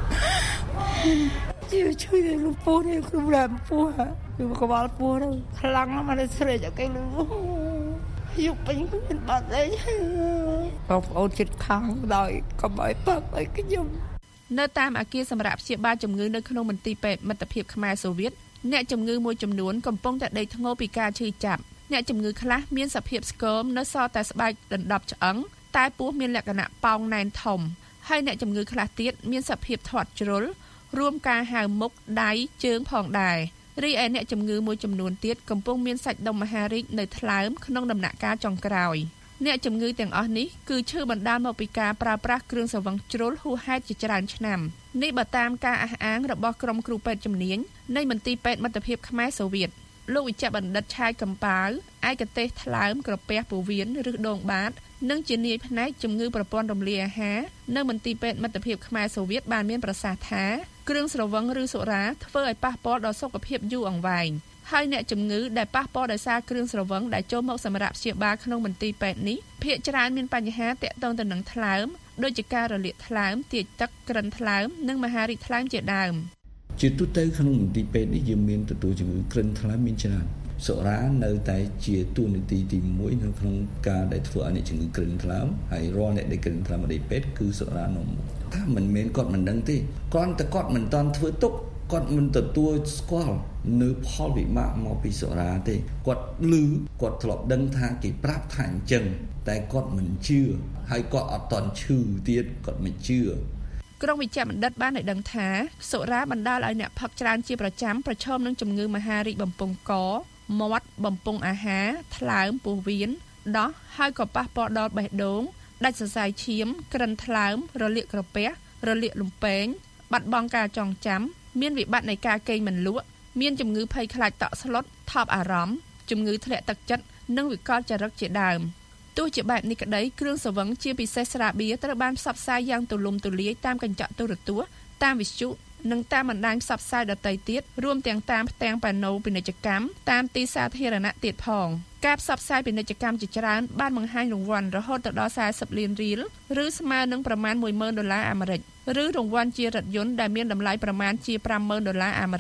ជួយលោកពូនេះគ្រូដើមពូគឺក្បាលពូទៅខ្លាំងណាស់មកស្រេចឲ្យគេលឺយុបពេញមានបាត់អីបងប្អូនចិត្តខាងដោយកុំឲ្យផឹកឲ្យខ្ញុំនៅតាមអគារសម្រាប់ព្យាបាលជំងឺនៅក្នុងមន្ទីរពេទ្យមិត្តភាពខ្មែរសូវៀតអ្នកជំងឺមួយចំនួនកំពុងតែដេកធ្ងោពីការឈឺចាប់អ្នកជំងឺខ្លះមានសភាពស្គមនៅសល់តែស្បែកដណ្ដប់ឆ្អឹងតែពោះមានលក្ខណៈប៉ោងណែនធំហើយអ្នកជំងឺខ្លះទៀតមានសភាពធាត់ជ្រុលរួមការហៅមុខដៃជើងផងដែររីឯអ្នកជំងឺមួយចំនួនទៀតកំពុងមានសាច់ដុំមហារីកនៅថ្លើមក្នុងដំណាក់កាលចុងក្រោយអ្នកជំងឺទាំងអស់នេះគឺឈឺបណ្ដាលមកពីការប្រើប្រាស់គ្រឿងស្រវឹងជ្រុលហួសហេតុជាច្រើនឆ្នាំនេះបើតាមការអះអាងរបស់ក្រុមគ្រូពេទ្យជំនាញនៃមន្ទីរពេទ្យមិត្តភាពខ្មែរសូវៀតលោកវិជ្ជបណ្ឌិតឆាយកំប៉ាវឯកទេសថ្លើមក្រពះពោះវៀនឬដងបាតនិងជានាយផ្នែកជំងឺប្រព័ន្ធរំលាយអាហារនៅមន្ទីរពេទ្យមិត្តភាពខ្មែរសូវៀតបានមានប្រសាសន៍ថាគ្រឿងស្រវឹងឬសូរ៉ាធ្វើឲ្យប៉ះពាល់ដល់សុខភាពយូរអង្វែងហើយអ្នកជំងឺដែលប៉ះពាល់ដោយសារគ្រឿងស្រវឹងដែលចូលមកសម្រាប់ព្យាបាលក្នុងមន្ទីរពេទ្យនេះភាគច្រើនមានបញ្ហាទាក់ទងទៅនឹងថ្លើមដូចជាការរលាកថ្លើមទាកទឹកក្រិនថ្លើមនិងមហារីកថ្លើមជាដើមជាទូទៅក្នុងមន្ទីរពេទ្យនេះយើងមានទទួលជំងឺក្រិនថ្លើមមានច្រើនសូរ៉ានៅតែជាទូនីតិទី1នៅក្នុងការដែលធ្វើឲ្យអ្នកជំងឺក្រិនថ្លើមហើយរាល់អ្នកដែលក្រិនថ្លើមអតីតពេទ្យគឺសូរ៉ានាំមុខថាមិនមែនគាត់មិនដឹងទេគាត់មិនតាន់ធ្វើទុកគាត់មិនទទួលស្គាល់នៅផលវិបាកមកពីសូរ៉ាទេគាត់គាត់ធ្លាប់ដឹងថាគេប្រាប់ថាអញ្ចឹងតែគាត់មិនជឿហើយគាត់អត់តន់ឈឺទៀតគាត់មិនជឿក្រុមវិជ្ជបណ្ឌិតបានឲ្យដឹងថាសូរ៉ាបណ្ដាលឲ្យអ្នកផឹកច្រើនជាប្រចាំប្រឈមនឹងជំងឺមហារីកបំពង់កមាត់បំពង់អាហារថ្លើមពោះវៀនដោះហើយក៏ប៉ះពាល់ដល់បេះដូងដាច់សរសៃឈាមក្រិនថ្លើមរលាកក្រពះរលាកលំពែងបាត់បង់ការចងចាំមានវិបត្តិនៃការគេងមិនលក់មានជំងឺភ័យខ្លាចតក់ស្លុតថប់អារម្មណ៍ជំងឺធ្លាក់ទឹកចិត្តនិងវិកលចរិតជាដើមទោះជាបែបនេះក្តីគ្រឿងស្រវឹងជាពិសេសស្រាបៀរត្រូវបានផ្សព្វផ្សាយយ៉ាងទូលំទូលាយតាមកញ្ចក់ទូរទស្សន៍តាមវិទ្យុនិងតាមបណ្ដាញផ្សព្វផ្សាយដទៃទៀតរួមទាំងតាមផ្ទាំងប៉ាណូពាណិជ្ជកម្មតាមទីសាធារណៈទៀតផងការផ្សព្វផ្សាយពាណិជ្ជកម្មជាច្រើនបានបង្ហាញរង្វាន់រហូតដល់40លានរៀលឬស្មើនឹងប្រមាណ$10,000 អាមេរិកឬរង្វាន់ជារថយន្តដែលមានតម្លៃប្រមាណជា$50,000 អាមេរិក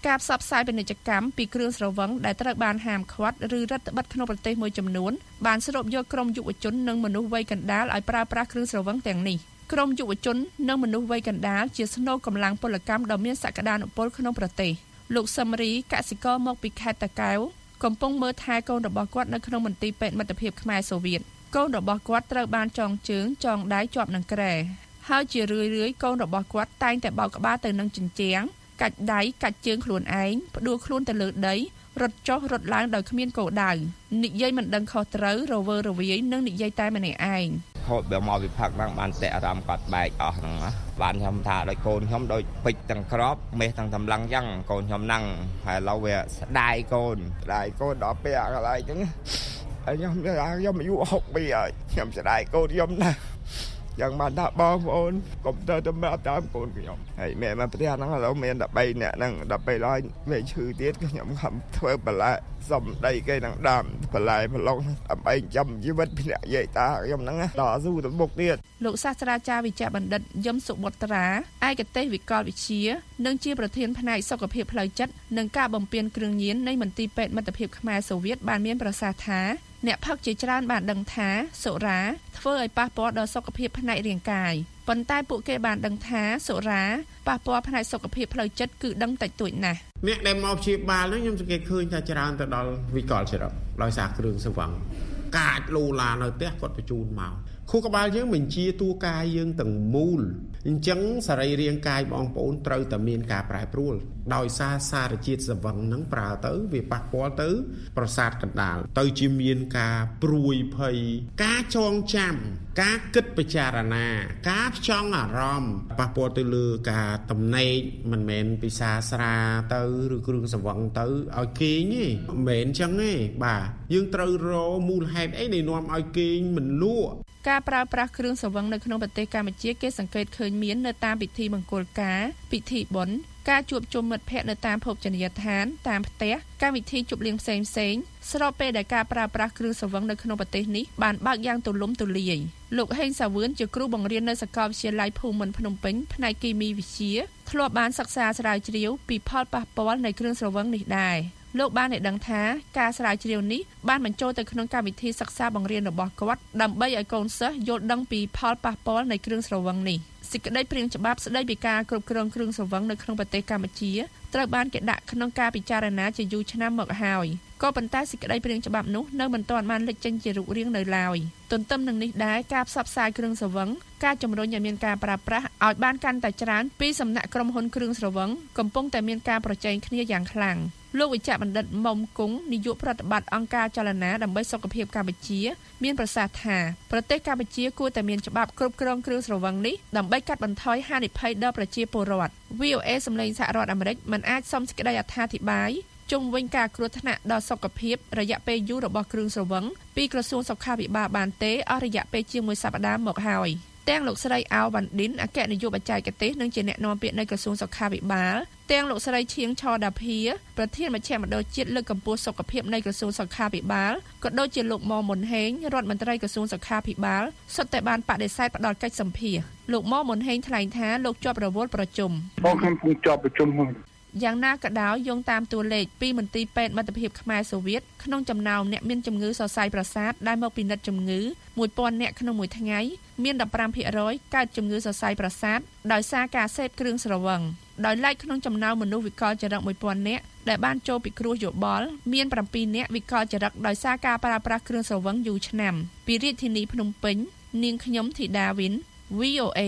ការផ្សព្វផ្សាយពាណិជ្ជកម្មពីគ្រឿងស្រវឹងដែលត្រូវបានហាមឃាត់ឬរដ្ឋបិទក្នុងប្រទេសមួយចំនួនបានស្រូបយកក្រុមយុវជននិងមនុស្សវ័យកណ្ដាលឲ្យប្រើប្រាស់គ្រឿងស្រវឹងទាំងនេះក្រុមយុវជននិងមនុស្សវ័យកណ្ដាលជាស្នូលកម្លាំងពលកម្មដ៏មានសក្តានុពលក្នុងប្រទេសលោកសឹមរីកសិករមកពីខេត្តតាកែវកំពុងមើលថែកូនរបស់គាត់នៅក្នុងមន្ទីរពេទ្យមិត្តភាពខ្មែរសូវៀតកូនរបស់គាត់ត្រូវបានចងជើងចងដៃជាប់នឹងគ្រែហើយជារឿយៗកូនរបស់គាត់តែងតែបោកក្បាលទៅនឹងជញ្ជាំងកាច់ដៃកាច់ជើងខ្លួនឯងផ្ដួលខ្លួនទៅលើដីរត់ចុះរត់ឡើងដោយគ្មានគោលដៅនិយាយមិនដឹងខុសត្រូវរវើរវាយនិងនិយាយតែម្នាក់ឯងហូបបើមកវិផឹកហ្នឹងបានតែអារម្មណ៍គាត់បែកអស់ហ្នឹងបានខ្ញុំថាដោយកូនខ្ញុំដូចពេជ្រទាំងក្របមេសទាំងសម្លឹងអញ្ចឹងកូនខ្ញុំហ្នឹងហើយឥឡូវវាស្ដាយកូនដល់ពេលកន្លែងហ្នឹងហើយខ្ញុំអាយុ60ហើយខ្ញុំស្ដាយកូនខ្ញុំណាស់យ៉ាងបានថាបងប្អូនកុំទៅសម្រាប់តាមកូនខ្ញុំហើយមេមកផ្ទះហ្នឹងឥឡូវមាន13នាក់ហ្នឹងដល់ពេលហើយវាឈឺទៀតខ្ញុំខំធ្វើបន្លែសំដីគេនឹងដាំបន្លែប្រឡងដើម្បីចាំជីវិតពីអ្នកយាយតាខ្ញុំហ្នឹងតស៊ូទៅមុខទៀតលោកសាស្ត្រាចារ្យវិជ្ជបណ្ឌិតយឹមសុបុត្រាឯកទេសវិកលវិទ្យានិងជាប្រធានផ្នែកសុខភាពផ្លូវចិត្តនិងការបំពេញគ្រឿងញៀននៃមន្ទីរពេទ្យមិត្តភាពខ្មែរសូវៀតបានមានប្រសាសន៍ថាអ្នកផឹកជាច្រើនបានដឹងថាសុរាធ្វើឲ្យប៉ះពាល់ដល់សុខភាពផ្នែករាងកាយប៉ុន្តែពួកគេបានដឹងថាសុរាប៉ះពាល់ផ្នែកសុខភាពផ្លូវចិត្តគឺដឹងតិចតួចណាស់អ្នកដែលមកព្យាបាលនោះខ្ញុំសង្កេតឃើញថាច្រើនទៅដល់វិកលចរិតដោយសារគ្រឿងស្រវឹងកាចលូឡានៅផ្ទះគាត់បញ្ជូនមកខួរក្បាលយើងបញ្ជាតួកាយយើងទាំងមូលអញ្ចឹងសរីរាង្គកាយបងប្អូនត្រូវតែមានការប្រែប្រួលដោយសារសារជាតិស្រវឹងហ្នឹងប្រើទៅវាប៉ះពាល់ទៅប្រសាទកណ្ដាលទៅជាមានការព្រួយភ័យការចងចាំការគិតពិចារណាការផ្ចង់អារម្មណ៍ប៉ះពាល់ទៅលើការទំនេកមិនមែនពិសាស្រាទៅឬគ្រឿងស្រវឹងទៅឲ្យគេងទេមិនមែនអញ្ចឹងទេបាទយើងត្រូវរកមូលហេតុអីដែលនាំឲ្យគេងមិនលក់ការប្រើប្រាស់គ្រឿងស្រវឹងនៅក្នុងប្រទេសកម្ពុជាគេសង្កេតឃើញមាននៅតាមពិធីមង្គលការពិធីបុណ្យការជួបជុំមិត្តភ័ក្តិនៅតាមភោជនីយដ្ឋានតាមផ្ទះកម្មវិធីជប់លៀងផ្សេងស្របពេលដែលការប្រើប្រាស់គ្រឿងស្រវឹងនៅក្នុងប្រទេសនេះបានបើកយ៉ាងទូលំទូលាយលោកហេងសាវឿនជាគ្រូបង្រៀននៅសាកលវិទ្យាល័យភូមិន្ទភ្នំពេញផ្នែកគីមីវិទ្យាធ្លាប់បានសិក្សាស្រាវជ្រាវពីផលប៉ះពាល់នៃគ្រឿងស្រវឹងនេះដែរលោកបានឲ្យដឹងថាការស្រាវជ្រាវនេះបានបញ្ចូលទៅក្នុងកម្មវិធីសិក្សាបង្រៀនរបស់គាត់ដើម្បីឲ្យកូនសិស្សយល់ដឹងពីផលប៉ះពាល់នៃគ្រឿងស្រវឹងនេះសេចក្តីព្រាងច្បាប់ស្តីពីការគ្រប់គ្រងគ្រឿងស្រវឹងនៅក្នុងប្រទេសកម្ពុជាត្រូវបានគេដាក់ក្នុងការពិចារណាជាយូរឆ្នាំមកហើយក៏ប៉ុន្តែសេចក្តីព្រាងច្បាប់នោះនៅមិនទាន់បានលេចចេញជារូបរាងនៅឡើយទន្ទឹមនឹងនេះដែរការផ្សព្វផ្សាយគ្រឿងស្រវឹងការជំរុញឲ្យមានការប្រើប្រាស់ឲ្យបានកាន់តែច្រើនពីសំណាក់ក្រុមហ៊ុនគ្រឿងស្រវឹងកំពុងតែមានការប្រជែងគ្នាយ៉ាងខ្លាំងលោកវិជ្ជបណ្ឌិតមុំគង់នាយកប្រតិបត្តិអង្គការចលនាដើម្បីសុខភាពកម្ពុជាមានប្រសាសន៍ថាប្រទេសកម្ពុជាគួរតែមានច្បាប់គ្រប់គ្រងគ្រឿងស្រវឹងនេះដើម្បីកាត់បន្ថយហានិភ័យដល់ប្រជាពលរដ្ឋ VOA សម្លេងសហរដ្ឋអាមេរិកមិនអាចសុំសេចក្តីអត្ថាធិប្បាយជុំវិញការគ្រោះថ្នាក់ដល់សុខភាពរយៈពេលយូររបស់គ្រឿងស្រវឹងពីក្រសួងសុខាភិបាលបានទេអស់រយៈពេលជាង1សប្តាហ៍មកហើយទាំងលោកស្រីអាវវ៉ាន់ឌិនអគ្គនាយកបច្ចេកទេសនិងជាអ្នកនាំពាក្យនៃក្រសួងសុខាភិបាលទាំងលោកស្រីឈៀងឆដាភាប្រធានមជ្ឈមណ្ឌលជាតិលើកកម្ពស់សុខភាពនៃក្រសួងសុខាភិបាលក៏ដូចជាលោកម៉មុនហេងរដ្ឋមន្ត្រីក្រសួងសុខាភិបាលសុទ្ធតែបានបដិសេធផ្ដល់កិច្ចសម្ភាសន៍លោកម៉មុនហេងថ្លែងថាលោកជាប់រវល់ប្រជុំខ្ញុំជាប់ប្រជុំយ៉ាងណាក៏ដោយយោងតាមតួលេខពីមន្ទីរពេទ្យមិត្តភាពខ្មែរសូវៀតក្នុងចំណោមអ្នកមានជំងឺសរសៃប្រសាទដែលមកពិនិត្យជំងឺ 1000 នាក់ក្នុងមួយថ្ងៃមាន 15% កើតជំងឺសរសៃប្រសាទដោយសារការសេពគ្រឿងស្រវឹងដោយឡែកក្នុងចំណោមមនុស្សវិកលចរិត 1000 នាក់ដែលបានចូលពិគ្រោះយោបល់មាន 7 នាក់វិកលចរិតដោយសារការប្រើប្រាស់គ្រឿងស្រវឹងយូរឆ្នាំពីរាជធានីភ្នំពេញនាងខ្ញុំធីតាវិន VOA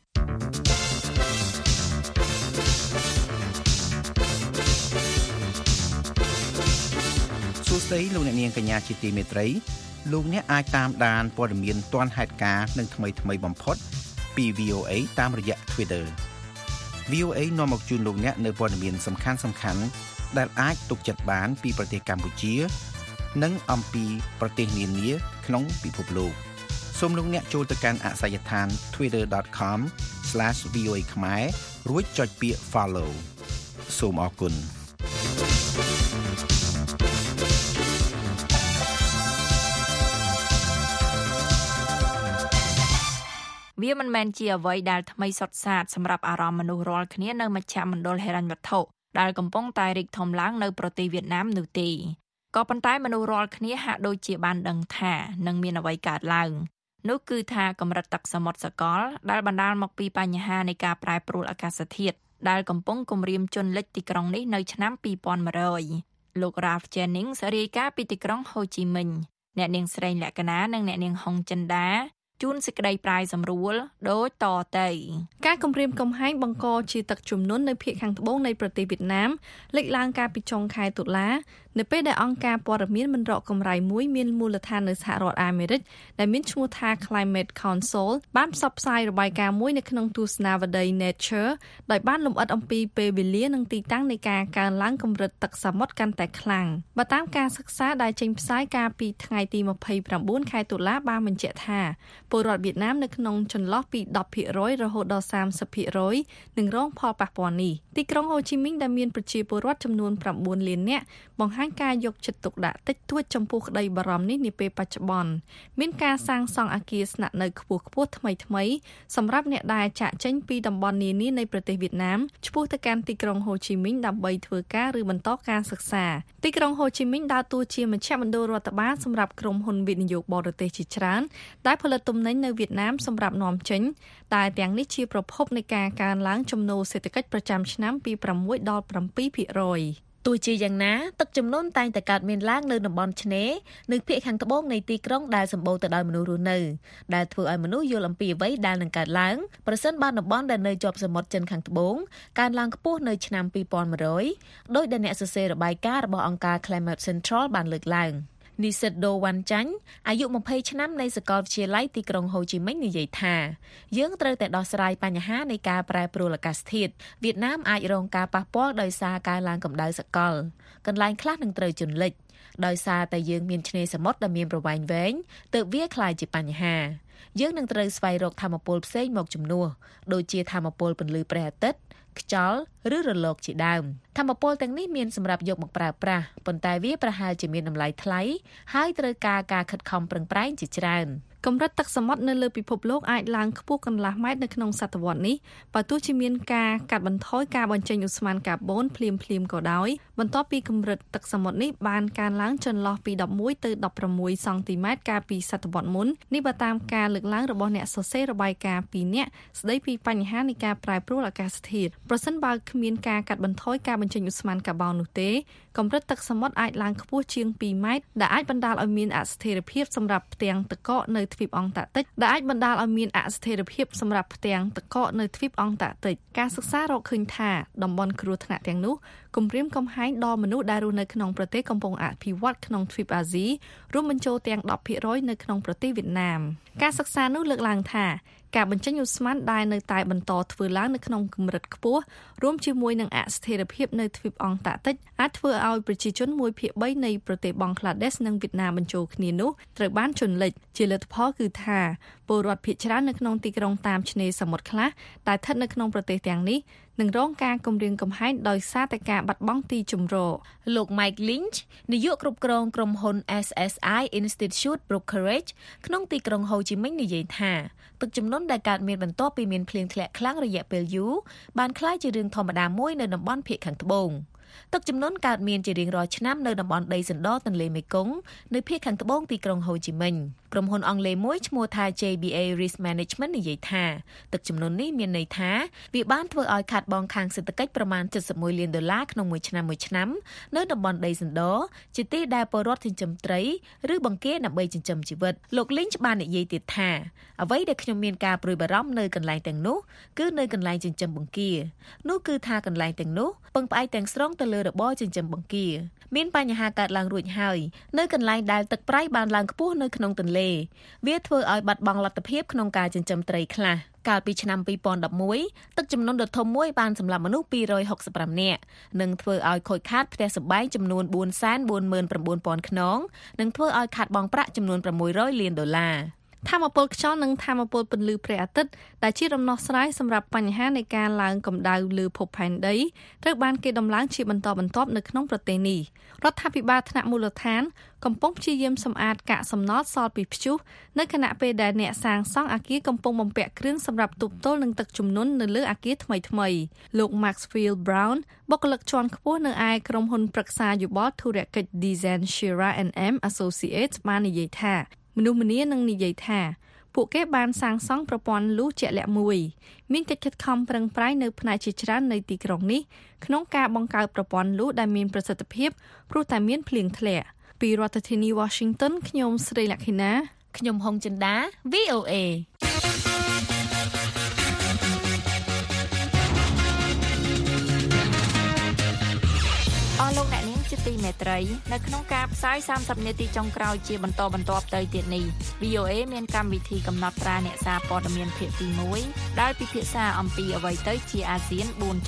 សួស្តីលោកអ្នកនាងកញ្ញាជាទីមេត្រីលោកអ្នកអាចតាមដានព័ត៌មានទាន់ហេតុការណ៍និងថ្មីបំផុតពី VOA តាមរយៈ Twitter VOA នាំមកជូនលោកអ្នកនៅព័ត៌មានសំខាន់ៗដែលអាចទុកចិត្តបានពីប្រទេសកម្ពុជានិងអំពីប្រទេសនានាក្នុងពិភពលោកសូមលោកអ្នកចូលទៅកាន់អាសយដ្ឋាន twitter.com/VOA ខ្មែររួចចុចពាក្យ Follow សូមអរគុណវាមិនមែនជាអ្វីដែលថ្មីសុទ្ធសាធសម្រាប់អារម្មណ៍មនុស្សរាល់គ្នានៅមជ្ឈមណ្ឌលហិរញ្ញវត្ថុដែលកំពុងតែរីកធំឡើងនៅប្រទេសវៀតណាមនោះទេក៏ប៉ុន្តែមនុស្សរាល់គ្នាហាក់ដូចជាបានដឹងថានឹងមានអ្វីកើតឡើងនោះគឺថាកម្រិតទឹកសមុទ្រសកលដែលបណ្ដាលមកពីបញ្ហានៃការប្រែប្រួលអាកាសធាតុដែលកំពុងគំរាមជន់លិចទីក្រុងនេះនៅឆ្នាំ2100លោក Ralph Jennings រាយការណ៍ពីទីក្រុងហូជីមិញអ្នកនាងស្រីលក្ខណានិងអ្នកនាងហុងចិន្តាជួនសេចក្តីប្រាយសម្រួលដូចតទៅការគម្រាមកំហែងបង្កជាទឹកជំនន់នៅភាគខាងត្បូងនៃប្រទេសវៀតណាមលេចឡើងកាលពីចុងខែតុលានៅពេលដែលអង្គការព័ត៌មានមិនរកកម្រៃមួយមានមូលដ្ឋាននៅសហរដ្ឋអាមេរិកដែលមានឈ្មោះថា Climate Council បានផ្សព្វផ្សាយរបាយការណ៍មួយនៅក្នុងទស្សនាវដ្តី Nature ដោយបានលម្អិតអំពីពេលវេលានិងទីតាំងនៃការកើនឡើងកម្រិតទឹកសមុទ្រកាន់តែខ្លាំងបើតាមការសិក្សាដែលចេញផ្សាយកាលពីថ្ងៃទី29ខែតុលាបានបញ្ជាក់ថាពលរដ្ឋវៀតណាមនៅក្នុងចន្លោះពី 10% រហូតដល់ 30% នឹងរងផលប៉ះពាល់នេះទីក្រុងហូជីមិញដែលមានប្រជាពលរដ្ឋចំនួន 9 លាននាក់បង្ហាញការយកចិត្តទុកដាក់តិចតួចចំពោះក្តីបារម្ភនេះនាពេលបច្ចុប្បន្នមានការសាងសង់អគារស្នាក់នៅខ្ពស់ៗថ្មីៗសម្រាប់អ្នកដែលចាកចេញពីតំបន់នានានៃប្រទេសវៀតណាមឆ្ពោះទៅកាន់ទីក្រុងហូជីមិញដើម្បីធ្វើការឬបន្តការសិក្សាទីក្រុងហូជីមិញដើរតួជាមជ្ឈមណ្ឌលរដ្ឋបាលសម្រាប់ក្រុមហ៊ុនវិនិយោគបរទេសជាច្រើនដែលផលិតទំនិញនៅវៀតណាមសម្រាប់នាំចេញតែទាំងនេះជាប្រភពនៃការកើនឡើងចំណូលសេដ្ឋកិច្ចប្រចាំឆ្នាំពី6ដល់ 7%ទោះជាយ៉ាងណាទឹកជំនន់តែងតែកើតមានឡើងនៅតំបន់ឆ្នេរនៅភាគខាងត្បូងនៃទីក្រុងដែលសម្បូរទៅដោយមនុស្សរស់នៅដែលធ្វើឲ្យមនុស្សយល់អំពីអ្វីដែលនឹងកើតឡើងប្រសិនបើតំបន់ដែលនៅជាប់សមុទ្រចិនខាងត្បូងកើនឡើងខ្ពស់នៅឆ្នាំ2100ដោយដែលអ្នកសរសេររបាយការណ៍របស់អង្គការ Climate Central បានលើកឡើងនិស្សិតដូវ៉ាន់ចាញ់អាយុ20ឆ្នាំនៃសាកលវិទ្យាល័យទីក្រុងហូជីមិញនិយាយថាយើងត្រូវតែដោះស្រាយបញ្ហានៃការប្រែប្រួលអាកាសធាតុវៀតណាមអាចរងការប៉ះពាល់ដោយសារការឡើងកម្ដៅសកលកន្លែងខ្លះនឹងត្រូវជន់លិចដោយសារតែយើងមានឆ្នេរសមុទ្រដែលមានប្រវែងវែងទើបវាក្លាយជាបញ្ហាយើងនឹងត្រូវស្វែងរកថាមពលផ្សេងមកជំនួសដូចជាថាមពលពន្លឺព្រះអាទិត្យខ្យល់ឬរលកជាដើមថាមពលទាំងនេះមានសម្រាប់យកមកប្រើប្រាស់ប៉ុន្តែវាប្រហែលជាមានតម្លៃថ្លៃហើយត្រូវការខិតខំប្រឹងប្រែងជាច្រើនកម្រិតទឹកសមុទ្រនៅលើពិភពលោកអាចឡើងខ្ពស់កន្លះម៉ែត្រនៅក្នុងសតវត្សនេះបើទោះជាមានការកាត់បន្ថយការបញ្ចេញឧស្ម័នកាបូនភ្លាមៗក៏ដោយបន្ទាប់ពីកម្រិតទឹកសមុទ្រនេះបានកើនឡើងចន្លោះពី11ទៅ16សង់ទីម៉ែត្រកាលពីសតវត្សមុននេះបើតាមការលើកឡើងរបស់អ្នកសរសេររបាយការណ៍2នាក់ស្ដីពីបញ្ហានៃការប្រែប្រួលអាកាសធាតុប្រសិនបើគ្មានការកាត់បន្ថយការបញ្ចេញឧស្ម័នកាបូននោះទេកម្រិតទឹកសមុទ្រអាចឡើងខ្ពស់ជាង2ម៉ែត្រដែលអាចបណ្ដាលឲ្យមានអស្ថិរភាពសម្រាប់ផ្ទាំងទឹកកកនៅទ្វីបអង់តាក់ទិកការសិក្សារកឃើញថាតំបន់គ្រោះថ្នាក់ទាំងនោះគំរាមកំហែងដល់មនុស្សដែលរស់នៅក្នុងប្រទេសកំពុងអភិវឌ្ឍក្នុងទ្វីបអាស៊ីរួមបញ្ចូលទាំង 10% នៅក្នុងប្រទេសវៀតណាមការសិក្សានោះលើកឡើងថាការបញ្ចេញឧស្ម័នដែលនៅតែបន្តធ្វើឡើងនៅក្នុងកម្រិតខ្ពស់រួមជាមួយនឹងអស្ថិរភាពនៅទ្វីបអង់តាក់ទិកអាចធ្វើឲ្យប្រជាជន1/3នៃប្រទេសបង់ក្លាដេសនិងវៀតណាមបញ្ចូលគ្នានោះត្រូវបានជន់លិចជាលទ្ធផលគឺថាពលរដ្ឋភាគច្រើននៅក្នុងទីក្រុងតាមឆ្នេរសមុទ្រខ្លះដែលស្ថិតនៅក្នុងប្រទេសទាំងនេះនឹងរងការគំរាមកំហែងដោយសារតែការបាត់បង់ទីជម្រកលោក Mike Lynch នាយកគ្រប់គ្រងក្រុមហ៊ុន SSI Institute Brokerage ក្នុងទីក្រុងហូជីមិញនិយាយថាទឹកជំនន់ដែលកើតមានបន្ទាប់ពីមានភ្លៀងធ្លាក់ខ្លាំងរយៈពេលយូរបានក្លាយជារឿងធម្មតាមួយនៅតំបន់ភាគខាងត្បូងទឹកជំនន់កើតមានជារៀងរាល់ឆ្នាំនៅតំបន់ដីសណ្ដទន្លេមេគង្គនៅភាគខាងត្បូងទីក្រុងហូជីមិញក្រុមហ៊ុនអង់គ្លេសមួយឈ្មោះថា JBA Risk Management និយាយថាទឹកជំនន់នេះមានន័យថាវាបានធ្វើឲ្យខាតបង់ខាងសេដ្ឋកិច្ចប្រមាណ$71 លានក្នុងមួយឆ្នាំនៅតំបន់ដីសណ្ដជាទីដែលពលរដ្ឋចិញ្ចឹមត្រីឬបង្គាដើម្បីចិញ្ចឹមជីវិតលោកលីងបាននិយាយទៀតថាអ្វីដែលខ្ញុំមានការព្រួយបារម្ភនៅកន្លែងទាំងនោះគឺនៅកន្លែងចិញ្ចឹមបង្គានោះគឺថាកន្លែងទាំងនោះពឹងផ្អែកទាំងស្រុងទៅលើរបរចិញ្ចឹមបង្គាមានបញ្ហាកើតឡើងរួចហើយនៅកន្លែងដែលទឹកប្រៃបានឡើងខ្ពស់នៅក្នុងទន្លេវាធ្វើឲ្យបាត់បង់លទ្ធភាពក្នុងការចិញ្ចឹមត្រីខ្លះកាលពីឆ្នាំ2011ទឹកជំនន់ដ៏ធំមួយបានសម្លាប់មនុស្ស265នាក់និងធ្វើឲ្យខូចខាតផ្ទះសម្បែងចំនួន$449,000ខ្នងនិងធ្វើឲ្យខាតបង់ប្រាក់ចំនួន$600 លានថាមពលខ្យល់និងថាមពលពន្លឺព្រះអាទិត្យដែលជាដំណោះស្រាយសម្រាប់បញ្ហានៃការឡើងកម្ដៅលើភពផែនដីត្រូវបានគេដំឡើងជាបន្តបន្ទាប់នៅក្នុងប្រទេសនេះរដ្ឋាភិបាលថ្នាក់មូលដ្ឋានកំពុងព្យាយាមសម្អាតកាកសំណល់សល់ពីព្យុះនៅខណៈពេលដែលអ្នកសាងសង់អគារកំពុងបំពាក់គ្រឿងសម្រាប់ទប់ទល់នឹងទឹកជំនន់នៅលើអគារថ្មីៗលោក Maxfield Brown បុគ្គលិកជាន់ខ្ពស់នៅឯក្រុមហ៊ុនប្រឹក្សាយោបល់ធុរកិច្ច Design Shira & M Associates បាននិយាយថាមនុស្សម្នានឹងនិយាយថាពួកគេបានសាងសង់ប្រព័ន្ធលូជាក់លាក់មួយមានកិច្ចខិតខំប្រឹងប្រែងនៅផ្នែកជាច្រើននៃទីក្រុងនេះក្នុងការបង្កើតប្រព័ន្ធលូដែលមានប្រសិទ្ធភាពព្រោះតែមានភ្លៀងធ្លាក់ពីរដ្ឋធានី Washington ខ្ញុំស្រីលក្ខិណាខ្ញុំហុងចិន្តា VOAអស់លោកអ្នកនាងជាទីមេត្រីនៅក្នុងការផ្សាយ30នាទីចុងក្រោយជាបន្តបន្ទាប់ទៅទៀតនេះ VOA មានកម្មវិធីកំណត់ត្រាអ្នកសារព័ត៌មានភាគទី1ដែលពិភាក្សាអំពីអ្វីទៅជាអាស៊ាន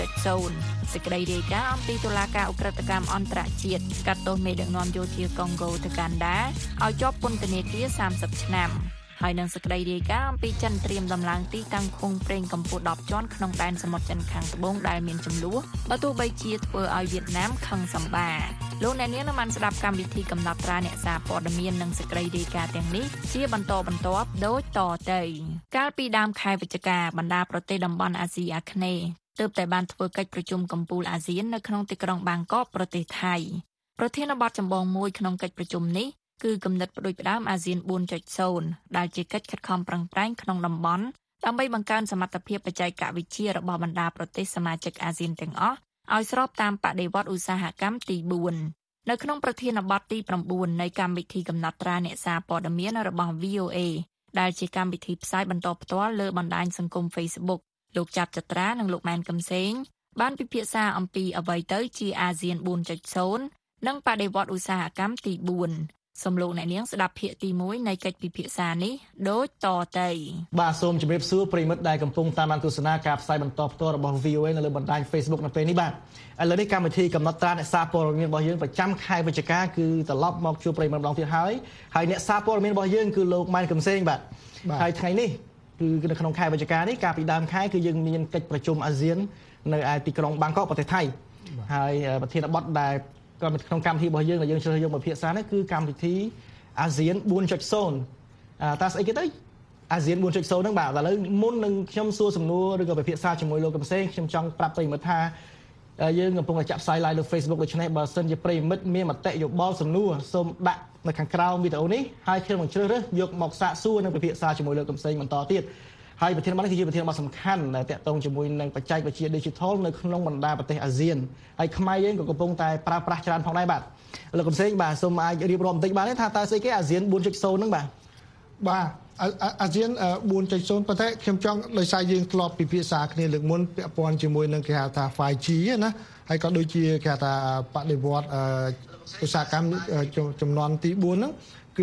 4.0 សេចក្តីរាយការណ៍អំពីតុលាការឧក្រិដ្ឋកម្មអន្តរជាតិកាត់ទោសមេដឹកនាំយោធាកុងហ្គោទៅកាន់ដាឲ្យជាប់ពន្ធនាគារ30ឆ្នាំហើយនឹងសេចក្តីរាយការណ៍អំពីចិនត្រៀមដំឡើងទីតាំងឃុំប្រេងកម្ពុជា10ជាន់ក្នុងដែនសមុទ្រចិនខាងត្បូងដែលមានចំនួនបើទោះបីជាធ្វើឲ្យវៀតណាមខឹងសម្បាលោកអ្នកនាងនឹងបានស្ដាប់កម្មវិធីកំណត់ត្រាអ្នកសារព័ត៌មាននិងសេចក្តីរាយការណ៍ទាំងនេះជាបន្តបន្ទាប់ដូចតទៅកាលពីដើមខែវិច្ឆិកាបណ្ដាប្រទេសតំបន់អាស៊ីអាគ្នេយ៍ទើបតែបានធ្វើកិច្ចប្រជុំកំពូលអាស៊ាននៅក្នុងទីក្រុងបាងកកប្រទេសថៃប្រធានបទចម្បងមួយក្នុងកិច្ចប្រជុំនេះគឺគំនិតផ្ដួចផ្ដើមអាស៊ាន 4.0 ដែលជាកិច្ចខិតខំប្រឹងប្រែងក្នុងតំបន់ដើម្បីបង្កើនសមត្ថភាពបច្ចេកវិទ្យារបស់បណ្ដាប្រទេសសមាជិកអាស៊ានទាំងអស់ឲ្យស្របតាមបដិវត្តន៍ឧស្សាហកម្មទី4នៅក្នុងប្រធានបទទី9នៃកម្មវិធីកំណត់ត្រាអ្នកសារព័ត៌មានរបស់ VOA ដែលជាកម្មវិធីផ្សាយបន្តផ្ទាល់លើបណ្ដាញសង្គម Facebook លោកចាប់ចត្រានិងលោកម៉ែនកំសែងបានពិភាក្សាអំពីអ្វីទៅជាអាស៊ាន 4.0 និងបដិវត្តន៍ឧស្សាហកម្មទី4សូមលោកអ្នកនាងស្ដាប់ភាគទី1នៃកិច្ចពិភាក្សានេះដូចតទៅបាទសូមជម្រាបសួរប្រិយមិត្តដែលកំពុងតាមដានទស្សនាការផ្សាយបន្តផ្ទាល់របស់ VOA នៅលើបណ្ដាញ Facebook នៅពេលនេះបាទឥឡូវនេះកម្មវិធីកំណត់ត្រាអ្នកសារព័ត៌មានរបស់យើងប្រចាំខែវិច្ឆិកាគឺត្រឡប់មកជួបប្រិយមិត្តម្ដងទៀតហើយអ្នកសារព័ត៌មានរបស់យើងគឺលោកម៉ែនកំសែងបាទហើយថ្ងៃនេះគឺនៅក្នុងខែវិច្ឆិកានេះកាលពីដើមខែគឺយើងមានកិច្ចប្រជុំអាស៊ាននៅឯទីក្រុងបាងកកប្រទេសថៃហើយប្រធានបទដែលក្នុងកម្មវិធីរបស់យើងដែលយើងជ្រើសយកមកពិភាក្សានេះគឺកម្មវិធីអាស៊ាន 4.0 តើស្អីគេទៅអាស៊ាន 4.0 ហ្នឹងបាទឥឡូវមុននឹងខ្ញុំសួរសំណួរឬក៏ពិភាក្សាជាមួយលោកកំសែងខ្ញុំចង់ប្រាប់ប្រិយមិត្តថាយើងកំពុងតែចាក់ផ្សាយ live លើ Facebook ដូច្នេះបើសិនជាប្រិយមិត្តមានមតិយោបល់សំណួរសូមដាក់នៅខាងក្រោមវីដេអូនេះហើយខ្ញុំនឹងជ្រើសរើសយកមកសាកសួរនិងពិភាក្សាជាមួយលោកកំសែងបន្តទៀតហើយប្រធានបទនេះគឺជាប្រធានបទសំខាន់ដែលតាក់ទងជាមួយនឹងបច្ចេកវិទ្យា Digital នៅក្នុងបណ្ដាប្រទេសអាស៊ានហើយខ្មែរយើងក៏កំពុងតែប្រើប្រាស់ច្រើនផងដែរបាទលោកកំសែងបាទសូមអាចរៀបរាប់បន្តិចបានទេថាតើស្អីគេអាស៊ាន 4.0 ហ្នឹងបាទអាស៊ាន 4.0 ប៉ុន្តែខ្ញុំចង់ដោយសារយើងធ្លាប់ពិភាក្សាគ្នាលើកមុនពាក់ព័ន្ធជាមួយនឹងគេហៅថា 5G ណាហើយក៏ដូចជាគេហៅថាបដិវត្តន៍ឧស្សាហកម្មចំនួនទី4ហ្នឹងគឺ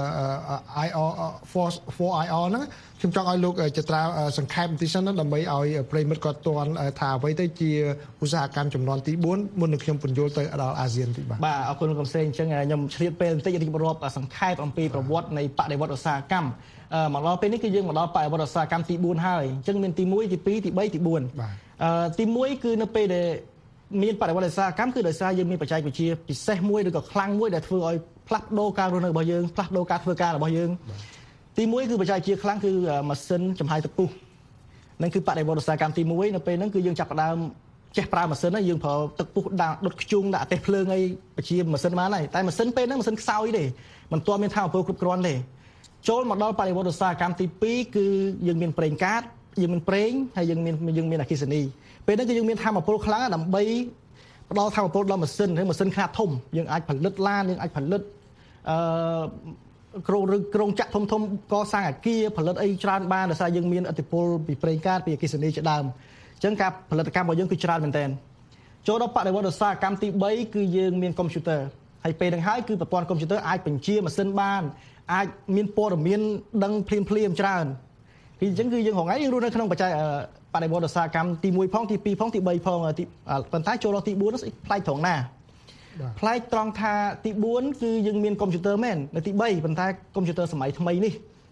IR 4IR ហ្នឹងខ្ញុំចង់ឲ្យលោកចត្រាសង្ខេបបន្តិចសិនដើម្បីឲ្យប្រិយមិត្តគាត់ទាន់ថាអ្វីទៅជាឧស្សាហកម្មចំនួនទី4មុននឹងខ្ញុំបញ្យល់ទៅដល់អាស៊ានតិចបាទអរគុណលោកកំសែងអញ្ចឹងខ្ញុំឆ្លៀតពេលបន្តិចរៀបរាប់សង្ខេបអំពីប្រវត្តិនៃបដិវត្តន៍ឧស្សាហកម្មមកដល់ពេលនេះគឺយើងមកដល់បដិវត្តន៍ឧស្សាហកម្មទី4ហើយអញ្ចឹងមានទី1ទី2ទី3ទី4ទី1គឺនៅពេលដែលមានបដិវត្តន៍ឧស្សាហកម្មគឺដោយសារយើងមានបច្ចេកវិទ្យាពិសេសមួយឬក៏ខ្លាំងមួយដែលធ្វើឲ្យផ្លាស់ប្ដូរការរស់នៅរបស់យើងផ្លាស់ប្ដូរការធ្វើការរបស់យើងទី1គឺបច្ចេកវិទ្យាខ្លាំងគឺម៉ាស៊ីនចំហាយទឹកពុះនឹងគឺបដិវត្តន៍ឧស្សាហកម្មទី1នៅពេលហ្នឹងគឺយើងចាប់ផ្ដើមចេះប្រើម៉ាស៊ីនហើយយើងប្រើទឹកពុះដាក់ដុតខ្ជុងដាក់អទេសភ្លើងអីជាម៉ាស៊ីនបានហើយតែម៉ាស៊ីនពេលហ្នឹងម៉ាស៊ីនខ្សោយទេមិនទាន់មានថាមពលគ្រប់គ្រាន់ទេចូលមកដល់បដិវត្តន៍ឧស្សាហកម្មទី2គឺយើងមានប្រេងកាតយើងមានប្រេងហើយយើងមានអគ្គិសនីពេលហ្នឹងគឺយើងមានថាមពលខ្លាំងដើម្បីផ្ដល់ថាមពលដល់ម៉ាស៊ីនឬម៉ាស៊ីនខ្នាតធំយើងអាចផលិតឡានយើងអាចផលិតក្រុងចក្រធំកសាងអគារផលិតអីច្រើនបានដោយសារយើងមានឥទ្ធិពលពីប្រេងកាតពីអគ្គិសនីជាដើមអញ្ចឹងការផលិតកម្មរបស់យើងគឺច្រើនមែនទែនចូលដល់បដិវត្តន៍ឧស្សាហកម្មទី3គឺយើងមានកុំព្យូទ័រហើយពេលហ្នឹងហើយគឺប្រព័ន្ធកុំព្យូទ័រអាចបញ្ជាម៉ាស៊ីនបានអាចមានព័ត៌មានដឹងភ្លាមច្រើនពីអញ្ចឹងគឺយើងរហងៃយើងរស់នៅក្នុងបច្ចេកបដិវត្តន៍ឧស្សាហកម្មទី1ផងទី2ផងទី3ផងប៉ុន្តែចូលដល់ទី4នោះផ្លែកត្រង់ណាផ្លែកត្រង់ថាទី4គឺយើងមានកុំព្យូទ័រមែននៅទី3ប៉ុន្តែកុំព្យូទ័រសម័យថ្មីនេះគឺ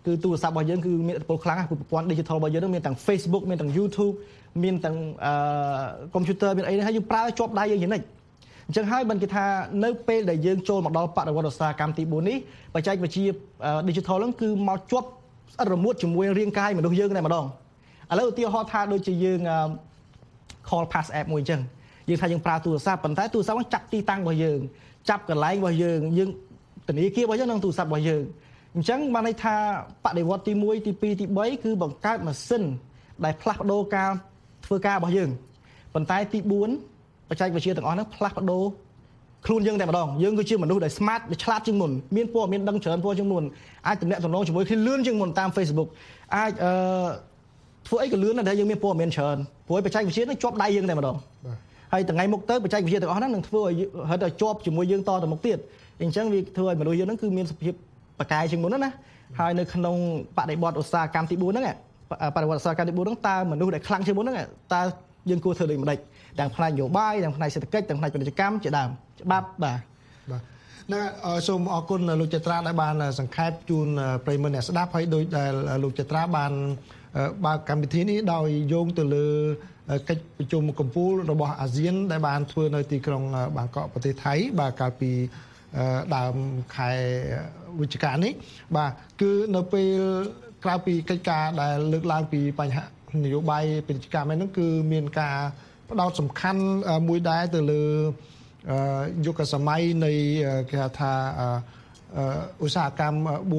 គឺទូរស័ព្ទរបស់យើងគឺមានឥទ្ធិពលខ្លាំងណាស់ប្រព័ន្ធ digital របស់យើងមានទាំង Facebook មានទាំង YouTube មានទាំងកុំព្យូទ័រមានអីហ្នឹងហើយយើងប្រើជាប់ដៃយើងយ៉ាងម៉េចអញ្ចឹងហើយបានគេថានៅពេលដែលយើងចូលមកដល់បដិវត្តឧស្សាហកម្មទី4នេះបច្ចេកវិទ្យា digital ហ្នឹងគឺមកជាប់ស្អិតរមួតជាមួយរាងកាយមនុស្សយើងតែម្ដងឥឡូវឧទាហរណ៍ថាដូចជាយើង call pass app មួយអញ្ចឹងយើងថាយើងប្រើទូរស័ព្ទប៉ុន្តែទូរស័ព្ទហ្នឹងចាប់ទីតាំងរបស់យើងចាប់កន្លែងរបស់យើងធនាគាររបស់យើងក្នុងទូរស័ព្ទរបស់យើងអញ្ចឹងបានន័យថាបដិវត្តទី1ទី2ទី3គឺបង្កើតម៉ាស៊ីនដែលផ្លាស់ប្ដូរការធ្វើការរបស់យើងប៉ុន្តែទី4បច្ចេកវិទ្យាទាំងអស់ហ្នឹងផ្លាស់ប្ដូរខ្លួនយើងតែម្ដងយើងគឺជាមនុស្សដែល smart ដែលឆ្លាតជាងមុនមានព័ត៌មានដឹងច្រើនជាងមុនអាចទំនាក់ទំនងជាមួយគ្នាលឿនជាងមុនតាម Facebook អាចធ្វើអីក៏លឿនដែរយើងមានព័ត៌មានច្រើនព្រោះបច្ចេកវិទ្យានេះជាប់ដៃយើងតែម្ដងហើយថ្ងៃមុខទៅបច្ចេកវិទ្យាទាំងអស់ហ្នឹងនឹងធ្វើឲ្យហិតឲ្យជាប់ជាមួយយើងតទៅមុខទៀតអញ្ចឹងវាធ្វើឲ្យមនុស្សយើងហ្នឹងគឺមានសភាពបកាយជាងមុនណាហើយនៅក្នុងបដិវត្តឧស្សាហកម្មទី4ហ្នឹងបដិវត្តឧស្សាហកម្មទី4ហ្នឹងតើមនុស្សដែលខ្លាំងជាងមុនហ្នឹងតើយើងគួរធ្វើដូចម្ដេចទាំងផ្នែកនយោបាយទាំងផ្នែកសេដ្ឋកិច្ចទាំងផ្នែកពាណិជ្ជកម្មជាដើមច្បាប់បាទណាសូមអរគុណលោកចត្រាដែលបានសង្ខេបជូនប្រិយមិត្តអ្នកស្ដាប់ហើយដោយដែលលោកចត្រាបានបើកកម្មវិធីនេះដោយយោងទៅលើកិច្ចប្រជុំកំពូលរបស់អាស៊ានដែលបានធ្វើនៅទីក្រុងបាងកកប្រទេសថៃបាទកាលពីដើមខែវិច្ឆិកានេះបាទគឺនៅពេលក្រៅពីកិច្ចការដែលលើកឡើងពីបញ្ហានយោបាយពាណិជ្ជកម្មហ្នឹងគឺមានការផ្ដោតសំខាន់មួយដែរទៅលើយុគសម័យនៃគេហៅថាឧស្សាហកម្ម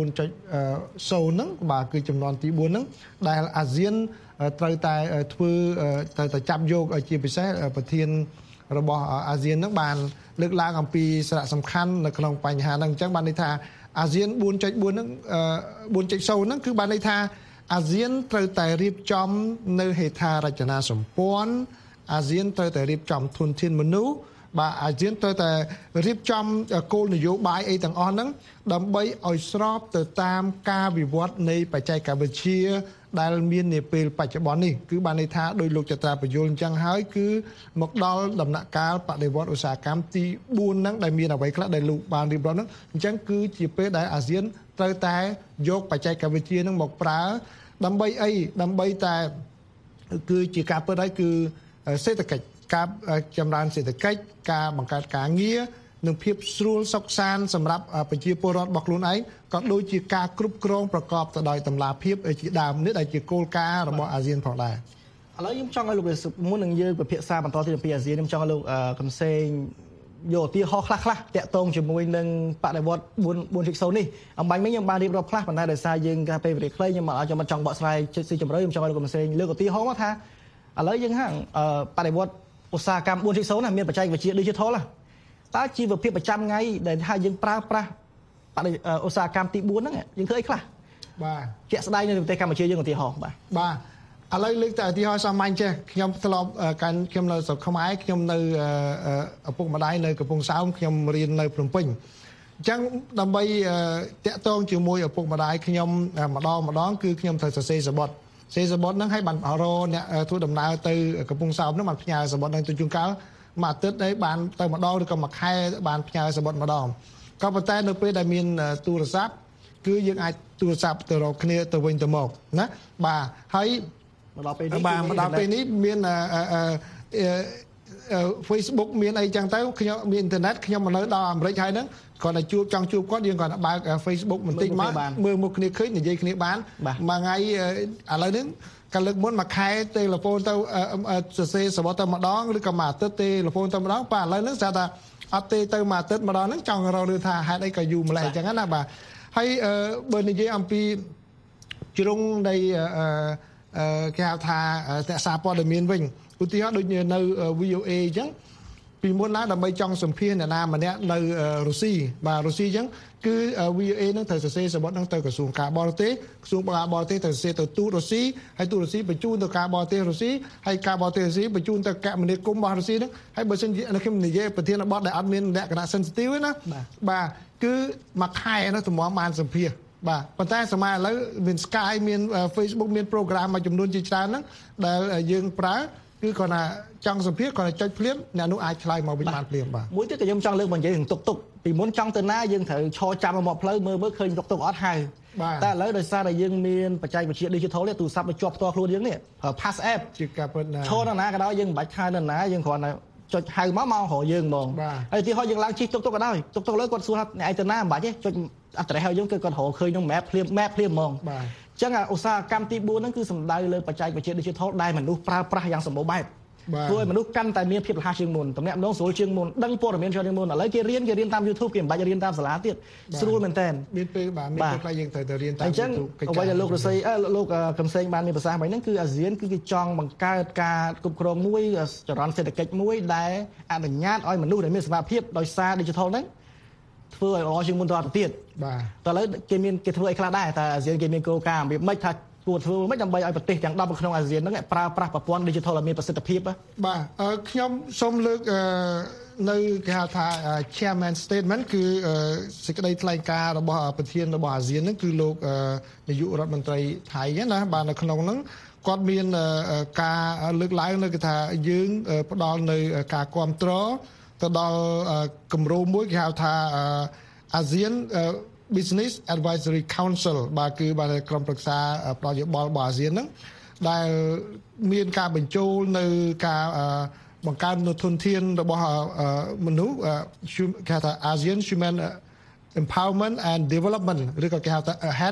4.0 ហ្នឹងបាទគឺចំនួនទី4ហ្នឹងដែលអាស៊ានត្រូវតែធ្វើត្រូវតែចាប់យកជាពិសេសប្រធានរបស់អាស៊ានហ្នឹងបានលើកឡើងអំពីសារៈសំខាន់នៅក្នុងបញ្ហាហ្នឹងអញ្ចឹងបានន័យថាអាស៊ាន 4.4 ហ្នឹង 4.0 ហ្នឹងគឺបានន័យថាអាស៊ានត្រូវតែរៀបចំនៅហេដ្ឋារចនាសម្ព័ន្ធអាស៊ានត្រូវតែរៀបចំធនធានមនុស្សបាទអាស៊ានត្រូវតែរៀបចំគោលនយោបាយអីទាំងអស់ហ្នឹងដើម្បីឲ្យស្របទៅតាមការវិវត្តនៃបច្ចេកវិទ្យាដែលមាននាពេលបច្ចុប្បន្ននេះគឺបានន័យថាដោយលោកចត្រាបញ្យលអញ្ចឹងហើយគឺមកដល់ដំណាក់កាលបដិវត្តឧស្សាហកម្មទី4ហ្នឹងដែលមានអ្វីខ្លះដែលលោកបានរៀបរាប់ហ្នឹងអញ្ចឹងគឺជាពេលដែលអាស៊ានត្រូវតែយកបច្ចេកវិទ្យាហ្នឹងមកប្រើដើម្បីអីដើម្បីតែគឺជាការពិតហើយគឺសេដ្ឋកិច្ចការចម្រើនសេដ្ឋកិច្ចការបង្កើតការងារនិងភាពស្រួលសុខសាន្តសម្រាប់ប្រជាពលរដ្ឋរបស់ខ្លួនឯងក៏ដូចជាការគ្រប់គ្រងប្រកបទៅដោយតម្លាភាពជាដើមនេះដែលជាគោលការណ៍របស់អាស៊ានផងដែរឥឡូវខ្ញុំចង់ឲ្យលោកមុននឹងយើងពិភាក្សាបន្តទៀតអំពីអាស៊ានខ្ញុំចង់ឲ្យលោកកំសែងយកឧទាហរណ៍ខ្លះៗតាក់ទងជាមួយនឹងបដិវត្ត 4.0 នេះអំបញ្ញមិញខ្ញុំបានរៀបរាប់ខ្លះប៉ុន្តែដោយសារយើងកាលពេលវេលាខ្លីខ្ញុំអត់ចង់បកស្រាយស៊ីជម្រៅខ្ញុំចង់ឲ្យលោកកំសែងលើកឧទាហរណ៍មកថាឥឡូវយើងហាងបដិវត្តឧស្សាហកម្ម 4.0 ណាមានបច្ចេកវិទ្យា digital ណាតើជីវភាពប្រចាំថ្ងៃដែលថាយើងប្រើប្រាស់ឧស្សាហកម្មទី4ហ្នឹងយើងធ្វើអីខ្លះបាទជាក់ស្ដែងនៅប្រទេសកម្ពុជាយើងឧទាហរណ៍បាទឥឡូវលើកតែឧទាហរណ៍សាមញ្ញចេះខ្ញុំធ្លាប់ខ្ញុំនៅស្រុកខ្មែរខ្ញុំនៅឪពុកម្ដាយនៅកំពង់សោមខ្ញុំរៀននៅភ្នំពេញអញ្ចឹងដើម្បីតាក់ទងជាមួយឪពុកម្ដាយខ្ញុំម្ដងគឺខ្ញុំត្រូវសរសេរសបុតហ្នឹងឲ្យបានរអ្នកធ្វើដំណើរទៅកំពង់សោមហ្នឹងបានផ្ញើសបុតហ្នឹងទៅជួនកាលមួយអាទិត្យđấyបានទៅម្ដងឬក៏មួយខែបានផ្ញើសបុតម្ដងក៏ប៉ុន្តែនៅពេលដែលមានទូរស័ព្ទគឺយើងអាចទូរស័ព្ទទៅរកគ្នាទៅវិញទៅមកណាបាទហើយមកដល់ពេលនេះមានFacebook មានអីចឹងទៅខ្ញុំមានអ៊ីនធឺណិតខ្ញុំមកនៅដល់អាមេរិកហើយហ្នឹងគាត់តែចង់ជួបគាត់យើងគាត់បើក Facebook បន្តិចមកមើលមុខគ្នាឃើញនិយាយគ្នាបានមួយថ្ងៃឥឡូវនេះកាលលើកមុនមួយខែទេលេហ្វូនទៅសរសេរសបុតទៅម្ដងឬក៏មួយអាទិត្យទេលេហ្វូនទៅម្ដងបាទឥឡូវហ្នឹងស្រាប់ថាអត់ទេទៅមួយអាទិត្យម្ដងហ្នឹងចង់រកថាហេតុអីក៏យូរម្ល៉េះអញ្ចឹងណាបាទហើយបើនិយាយអំពីជ្រុងនៃគេហៅថាតែសារព័ត៌មានវិញឧទាហរណ៍ដូចនៅ VOA អញ្ចឹងពីមុនណាដើម្បីចង់សម្ភាសអ្នកណាម្នាក់នៅរុស្ស៊ីបាទរុស្ស៊ីអញ្ចឹងគឺ VOA នឹងត្រូវសរសេរសបុតនឹងទៅក្រសួងការបរទេសក្រសួងការបរទេសត្រូវសរសេរទៅទូតរុស្ស៊ីហើយទូតរុស្ស៊ីបញ្ជូនទៅការបរទេសរុស្ស៊ីហើយការបរទេសរុស្ស៊ីបញ្ជូនទៅគមនាគមន៍របស់រុស្ស៊ីនឹងហើយបើសិនជាខ្ញុំនិយាយប្រធានបទដែលអត់មានលក្ខណៈ sensitive ទេណាបាទគឺមួយខែនោះតម្រាំបានសម្ភាសបាទប៉ុន្តែសម័យឥឡូវមាន Skype មាន Facebook មាន program មួយចំនួនជាច្រើនហ្នឹងដែលយើងប្រើគឺគាត់ថាចង់សម្ភាសគាត់ចុចភ្លាមអ្នកនោះអាចឆ្លើយមកវិញបានភ្លាមបាទមួយទៀតក៏ខ្ញុំចង់លើកមកនិយាយរឿងតុកពីមុនចង់ទៅណាយើងត្រូវឈរចាំមកផ្លូវមើលឃើញតុកអត់ហើយតែឥឡូវដោយសារតែយើងមានបច្ចេកវិទ្យា digital នេះទូរស័ព្ទទៅជាប់ផ្ទាល់ខ្លួនយើងនេះ Pass app ជាការពិតណាឈរនៅណាក៏ដោយយើងមិនបាច់ខើនៅណាយើងគ្រាន់តែចុចហៅមករកយើងហ្មងហើយទីហោយើងឡើងជិះតុកក៏ដោយតុកលើគាត់សួរថាអ្នកឯងទៅណាមិនបាច់ទេចុចអត្តរេសឲ្យយើងគឺគាត់រកឃើញក្នុង map ភ្លាមហ្មងអញ្ចឹងឧស្សាហកម្មទី4ហ្នឹងគឺសំដៅលើបច្ចេកវិទ្យា digital ដែលមនុស្សប្រើប្រាស់យ៉ាងសម្បូរបែបធ្វើឲ្យមនុស្សកាន់តែមានភាពរហ័សជាងមុនតំណាក់ម្ដងស្រួលជាងមុនដឹងព័ត៌មានច្រើនជាងមុនឥឡូវគេរៀនតាម YouTube គេមិនបាច់រៀនតាមសាលាទៀតស្រួលមែនតើមានពេលមានពេលខ្លះយើងត្រូវទៅរៀនតាម YouTube អ្វីដែលលោករស្មីលោកកំសែងបានមានប្រសាសន៍ហ្នឹងគឺអាស៊ានគឺគេចង់បង្កើតការគ្រប់គ្រងមួយចរន្តសេដ្ឋកិច្ចមួយដែលអនុញ្ញាតឲ្យមនុស្សដែលមានសមត្ថភាពដោយសារ digital ហ្នឹងធ្វើឲ្យល្អជាងមុនតទៅទៀតតែឥឡូវគេធ្វើអីខ្លះដែរតែអាស៊ានគេមានគោលការណ៍មិនថាគួរធ្វើមិនដើម្បីឲ្យប្រទេសទាំង10នៅក្នុងអាស៊ានហ្នឹងប្រើប្រាស់ប្រព័ន្ធ digital ឲ្យមានប្រសិទ្ធភាពបាទខ្ញុំសូមលើកនៅគេហៅថា chairman statement គឺសេចក្តីថ្លែងការណ៍របស់ប្រធានរបស់អាស៊ានហ្នឹងគឺលោកនាយករដ្ឋមន្ត្រីថៃណាបាទនៅក្នុងហ្នឹងគាត់មានការលើកឡើងនៅគេថាយើងផ្ដល់នៅការគ្រប់គ្រងទៅដល់គម្រោងមួយគេហៅថាអាស៊ានBusiness Advisory Council បាទគឺបាទក្រុមប្រឹក្សាផ្ដល់យោបល់របស់អាស៊ានហ្នឹងដែលមានការបញ្ចូលនៅការបង្កើននូវធនធានរបស់មនុស្សគេហៅថា ASEAN Human Empowerment and Development ឬក៏គេហៅថា HEAD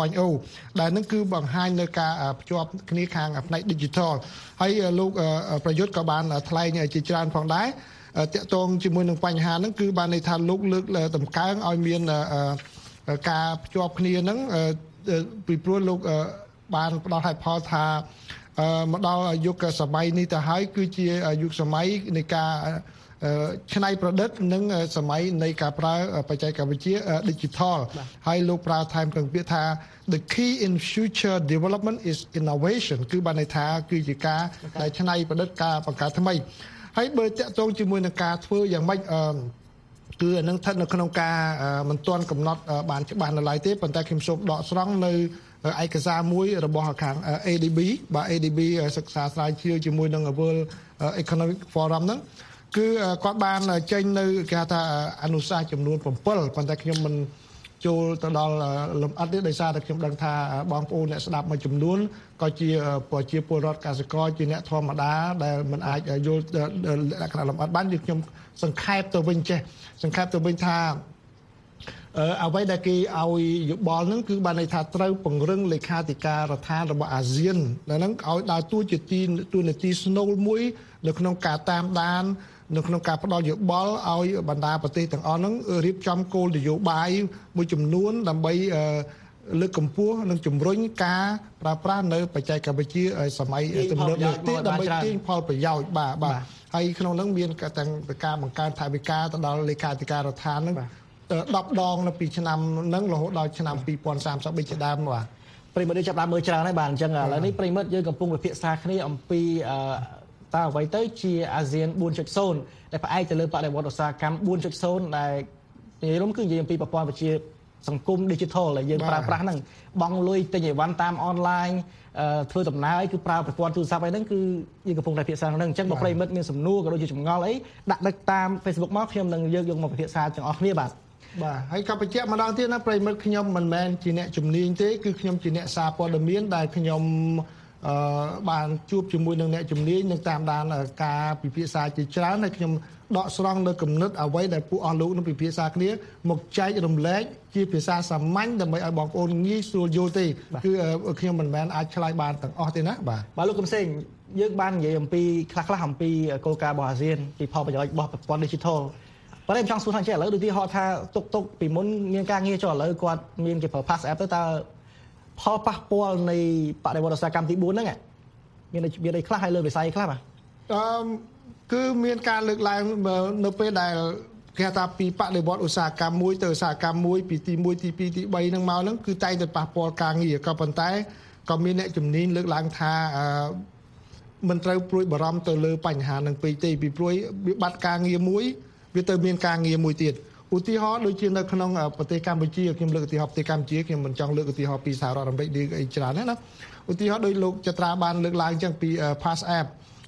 4.0 ដែលនឹងគឺបង្ហាញនៅការភ្ជាប់គ្នាខាងផ្នែក Digital ហើយលោកប្រយុទ្ធក៏បានថ្លែងជាច្រើនផងដែរតាក់ទងជាមួយនឹងបញ្ហាហ្នឹងគឺបានន័យថាលោកលើកតម្កើងឲ្យមានការភ្ជាប់គ្នាហ្នឹងពីព្រោះលោកបានផ្ដល់ហេតុផលថាមកដល់យុគសម័យនេះទៅហើយគឺជាយុគសម័យនៃការច្នៃប្រឌិតនិងសម័យនៃការប្រើបច្ចេកវិទ្យា digital ហើយលោកប្រើថែមទាំងពាក្យថា the key in future development is innovation គឺបានន័យថាគឺជាការដែលច្នៃប្រឌិតការបង្កើតថ្មីហើយបើតាក់ទងជាមួយនឹងការធ្វើយ៉ាងម៉េចគឺអានឹងស្ថិតនៅក្នុងការមិនទាន់កំណត់បានច្បាស់នៅឡើយទេប៉ុន្តែខ្ញុំសូមដកស្រង់នៅឯកសារមួយរបស់ខាង ADB បាទ ADB សិក្សាស្រាវជ្រាវជាមួយនឹង World Economic Forum ហ្នឹងគឺគាត់បានចេញនៅគេហៅថាអនុសាសន៍ចំនួន7ប៉ុន្តែខ្ញុំមិនចូលទៅដល់លំអិតទេដោយសារតែខ្ញុំដឹងថាបងប្អូនអ្នកស្ដាប់មួយចំនួនក៏ជាប្រជាពលរដ្ឋកសិករជាអ្នកធម្មតាដែលមិនអាចយល់លក្ខណៈលំអិតបានគឺខ្ញុំសង្ខេបទៅវិញថាអ្វីដែលគេឲ្យយោបល់ហ្នឹងគឺបានន័យថាត្រូវពង្រឹងលេខាធិការដ្ឋានរបស់អាស៊ានដែលហ្នឹងឲ្យដើរតួជាទូនាទីស្នូលមួយនៅក្នុងការតាមដាននៅក្នុងការផ្ដល់យោបល់ឲ្យបណ្ដាប្រទេសទាំងអស់ហ្នឹងរៀបចំគោលនយោបាយមួយចំនួនដើម្បីលើកកម្ពស់និងជំរុញការប្រើប្រាស់នៅបច្ចេកវិទ្យាសម័យទំនើបនេះដើម្បីទាញផលប្រយោជន៍បាទហើយក្នុងហ្នឹងមានទាំងការបង្កើនថវិកាទៅដល់លេខាធិការដ្ឋានហ្នឹង10ដងនៅពីឆ្នាំហ្នឹងរហូតដល់ឆ្នាំ2033ជាដើមបាទប្រិមិត្តចាប់ដើមមើលច្រើនហើយបាទអញ្ចឹងឥឡូវនេះប្រិមិត្តយើងកំពុងពិភាក្សាគ្នាអំពីតើអ្វីទៅជាអាស៊ាន 4.0 ដែលផ្អែកទៅលើបដិវត្តឧស្សាហកម្ម 4.0 ដែលនិយាយរួមគឺនិយាយអំពីប្រព័ន្ធវិទ្យាសង្គម digital ដែលយើងប្រើប្រាស់ហ្នឹងបង់លុយទិញអីវ៉ាន់តាមអនឡាញធ្វើដំណើរអីគឺប្រើប្រព័ន្ធទូរស័ព្ទអីហ្នឹងគឺយើងកំពុងតែពិភាក្សាហ្នឹងអញ្ចឹងបើប្រិមិត្តមានសំណួរក៏ដូចជាចម្ងល់អីដាក់ដឹកតាម Facebook មកខ្ញុំនឹងយកមកពិភាក្សាទាំងអស់គ្នាបាទហើយក៏បញ្ជាក់ម្ដងទៀតណាប្រិមិត្តខ្ញុំមិនមែនជាអ្នកជំនាញទេគឺខ្ញុំជាអ្នកសារព័ត៌មានដែលខ្ញុំបានជួបជាមួយនឹងអ្នកជំនាញនឹងតាមដានការពិភាក្សាជាច្រើនហើយខ្ញុំដកស្រង់នៅគំនិតអ្វីដែលពួកអស់លោកនឹងពិភាក្សាគ្នាមកចែករំលែកជាភាសាសាមញ្ញដើម្បីឲ្យបងប្អូនងាយស្រួលយល់ទេគឺខ្ញុំមិនមែនអាចឆ្លើយបានទាំងអស់ទេណាបាទលោកកំសែងយើងបាននិយាយអំពីខ្លះអំពីគោលការណ៍របស់អាស៊ានពីផលប្រយោជន៍របស់ប្រព័ន្ធ digital ប៉ុន្តែខ្ញុំចង់សួរថាចេះឥឡូវដូចទីហោថាទុកពីមុនមានការងារចុះឥឡូវគាត់មានគេប្រើ Pass app ទៅតើផលប៉ះពាល់នៃបដិវត្តឧស្សាហកម្មទី4ហ្នឹងមានអីខ្លះហើយលើវិស័យខ្លះបាទគឺមានការលើកឡើងនៅពេលដែលគេថាពីបដិវត្តឧស្សាហកម្មមួយទៅឧស្សាហកម្មមួយពីទី1ទី2ទី3ហ្នឹងមកហ្នឹងគឺតែងតែប៉ះពាល់ការងារក៏ប៉ុន្តែក៏មានអ្នកជំនាញលើកឡើងថាមិនត្រូវព្រួយបារម្ភទៅលើបញ្ហាហ្នឹងពេកទេពីព្រួយវាបាត់ការងារមួយវាទៅមានការងារមួយទៀតឧទាហរណ៍ដូចជានៅក្នុងប្រទេសកម្ពុជាខ្ញុំលើកឧទាហរណ៍ប្រទេសកម្ពុជាខ្ញុំមិនចង់លើកឧទាហរណ៍ពីសហរដ្ឋអាមេរិកឬអីច្រើនណាឧទាហរណ៍ដោយលោកចត្រាបានលើកឡើងចឹងពី Pass app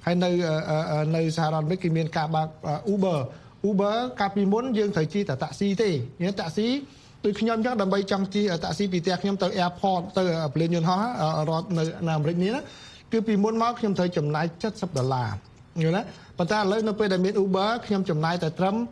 ហើយនៅសហរដ្ឋអាមេរិកគេមានការបើក Uber កាលពីមុនយើងត្រូវជិះតែតាក់ស៊ីទេមានតាក់ស៊ីដូចខ្ញុំអញ្ចឹងដើម្បីចង់ជិះតាក់ស៊ីពីផ្ទះខ្ញុំទៅ airport ទៅព្រលានយន្តហោះរត់នៅអាមេរិកនេះណាគឺពីមុនមកខ្ញុំត្រូវចំណាយ$70យល់ណាប៉ុន្តែឥឡូវនៅពេលដែលមាន Uber ខ្ញុំចំណាយតែត្រឹម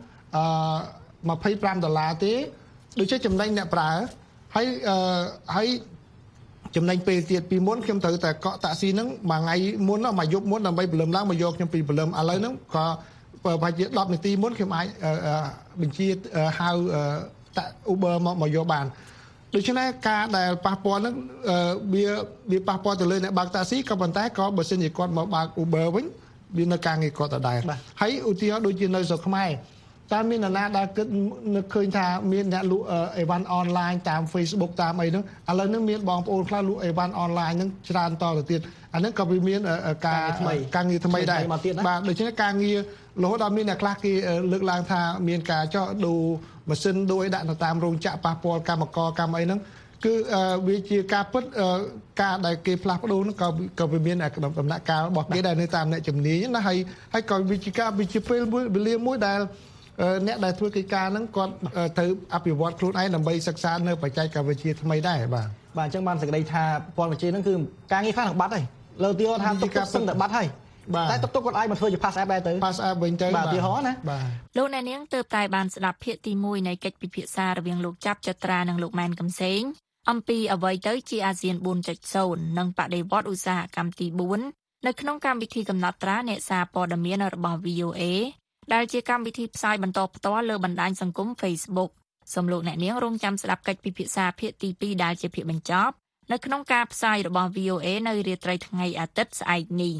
$25ទេដូចជាចំណេញអ្នកប្រើហើយចំណេញពេលទៀតពីមុនខ្ញុំត្រូវតែកក់តាក់ស៊ីហ្នឹងមួយថ្ងៃមុនមកយប់មុនដើម្បីព្រលឹមឡើងមកយកខ្ញុំពីព្រលឹមឥឡូវហ្នឹងក៏ប្រហែលជា10នាទីមុនខ្ញុំអាចបញ្ជាហៅUber មកយកបានដូច្នេះការដែលប៉ះពាល់ហ្នឹងវាប៉ះពាល់ទៅលើអ្នកបើកតាក់ស៊ីក៏ប៉ុន្តែក៏បើសិនជាគាត់មកបើក Uber វិញវានៅការងារគាត់ដដែលហើយឧទាហរណ៍ដូចជានៅស្រុកខ្មែរតើមាននរណាដែលគិតនឹកឃើញថាមានអ្នកលក់អីវ៉ាន់អនឡាញតាម Facebook តាមអីហ្នឹងឥឡូវហ្នឹងមានបងប្អូនខ្លះលក់អីវ៉ាន់អនឡាញហ្នឹងច្រើនតទៅទៀតអាហ្នឹងក៏វាមានការងារថ្មីដែរបាទដូច្នេះការងាររហូតដល់មានអ្នកខ្លះគេលើកឡើងថាមានការចោះដូរម៉ាស៊ីនដូរឲ្យដាក់នៅតាមរោងចក្រប៉ះពាល់កម្មករកម្មអីហ្នឹងគឺវាជាការពិតការដែលគេផ្លាស់ប្ដូរហ្នឹងក៏វាមានដំណាក់កាលរបស់គេដែរនៅតាមអ្នកជំនាញណាហើយក៏វាជាពេលវេលាមួយដែលអ្នកដែលធ្វើកិច្ចការហ្នឹងគាត់ត្រូវអភិវឌ្ឍខ្លួនឯងដើម្បីសិក្សានៅបច្ចេកវិទ្យាថ្មីដែរបាទអញ្ចឹងបានសេចក្តីថាព័ត៌មានហ្នឹងគឺការងារខ្លះនឹងបាត់ហើយលើទីថាទុកសឹងតែបាត់ហើយតែទុកគាត់អាចមកធ្វើជា pass app ដែរទៅ pass app វិញទៅបាទឧទាហរណ៍ណាបាទលោកអ្នកនាងទើបតែបានស្ដាប់ភាគទី1នៃកិច្ចពិភាក្សារវាងលោកចាប់ចត្រានិងលោកម៉ែនកំសែងអំពីអ្វីទៅជាអាស៊ាន 4.0 និងបដិវត្តឧស្សាហកម្មទី4នៅក្នុងកម្មវិធីកំណត់ត្រាអ្នកសារព័ត៌មានរបស់ VOA ដែលជាកម្មវិធីផ្សាយបន្តផ្ទាល់លើបណ្ដាញសង្គម Facebook សូមលោកអ្នកនាងរងចាំស្ដាប់កិច្ចពិភាក្សាភាគទី2ដែលជាភាគបញ្ចប់នៅក្នុងការផ្សាយរបស់ VOA នៅរាត្រីថ្ងៃអាទិត្យស្អែកនេះ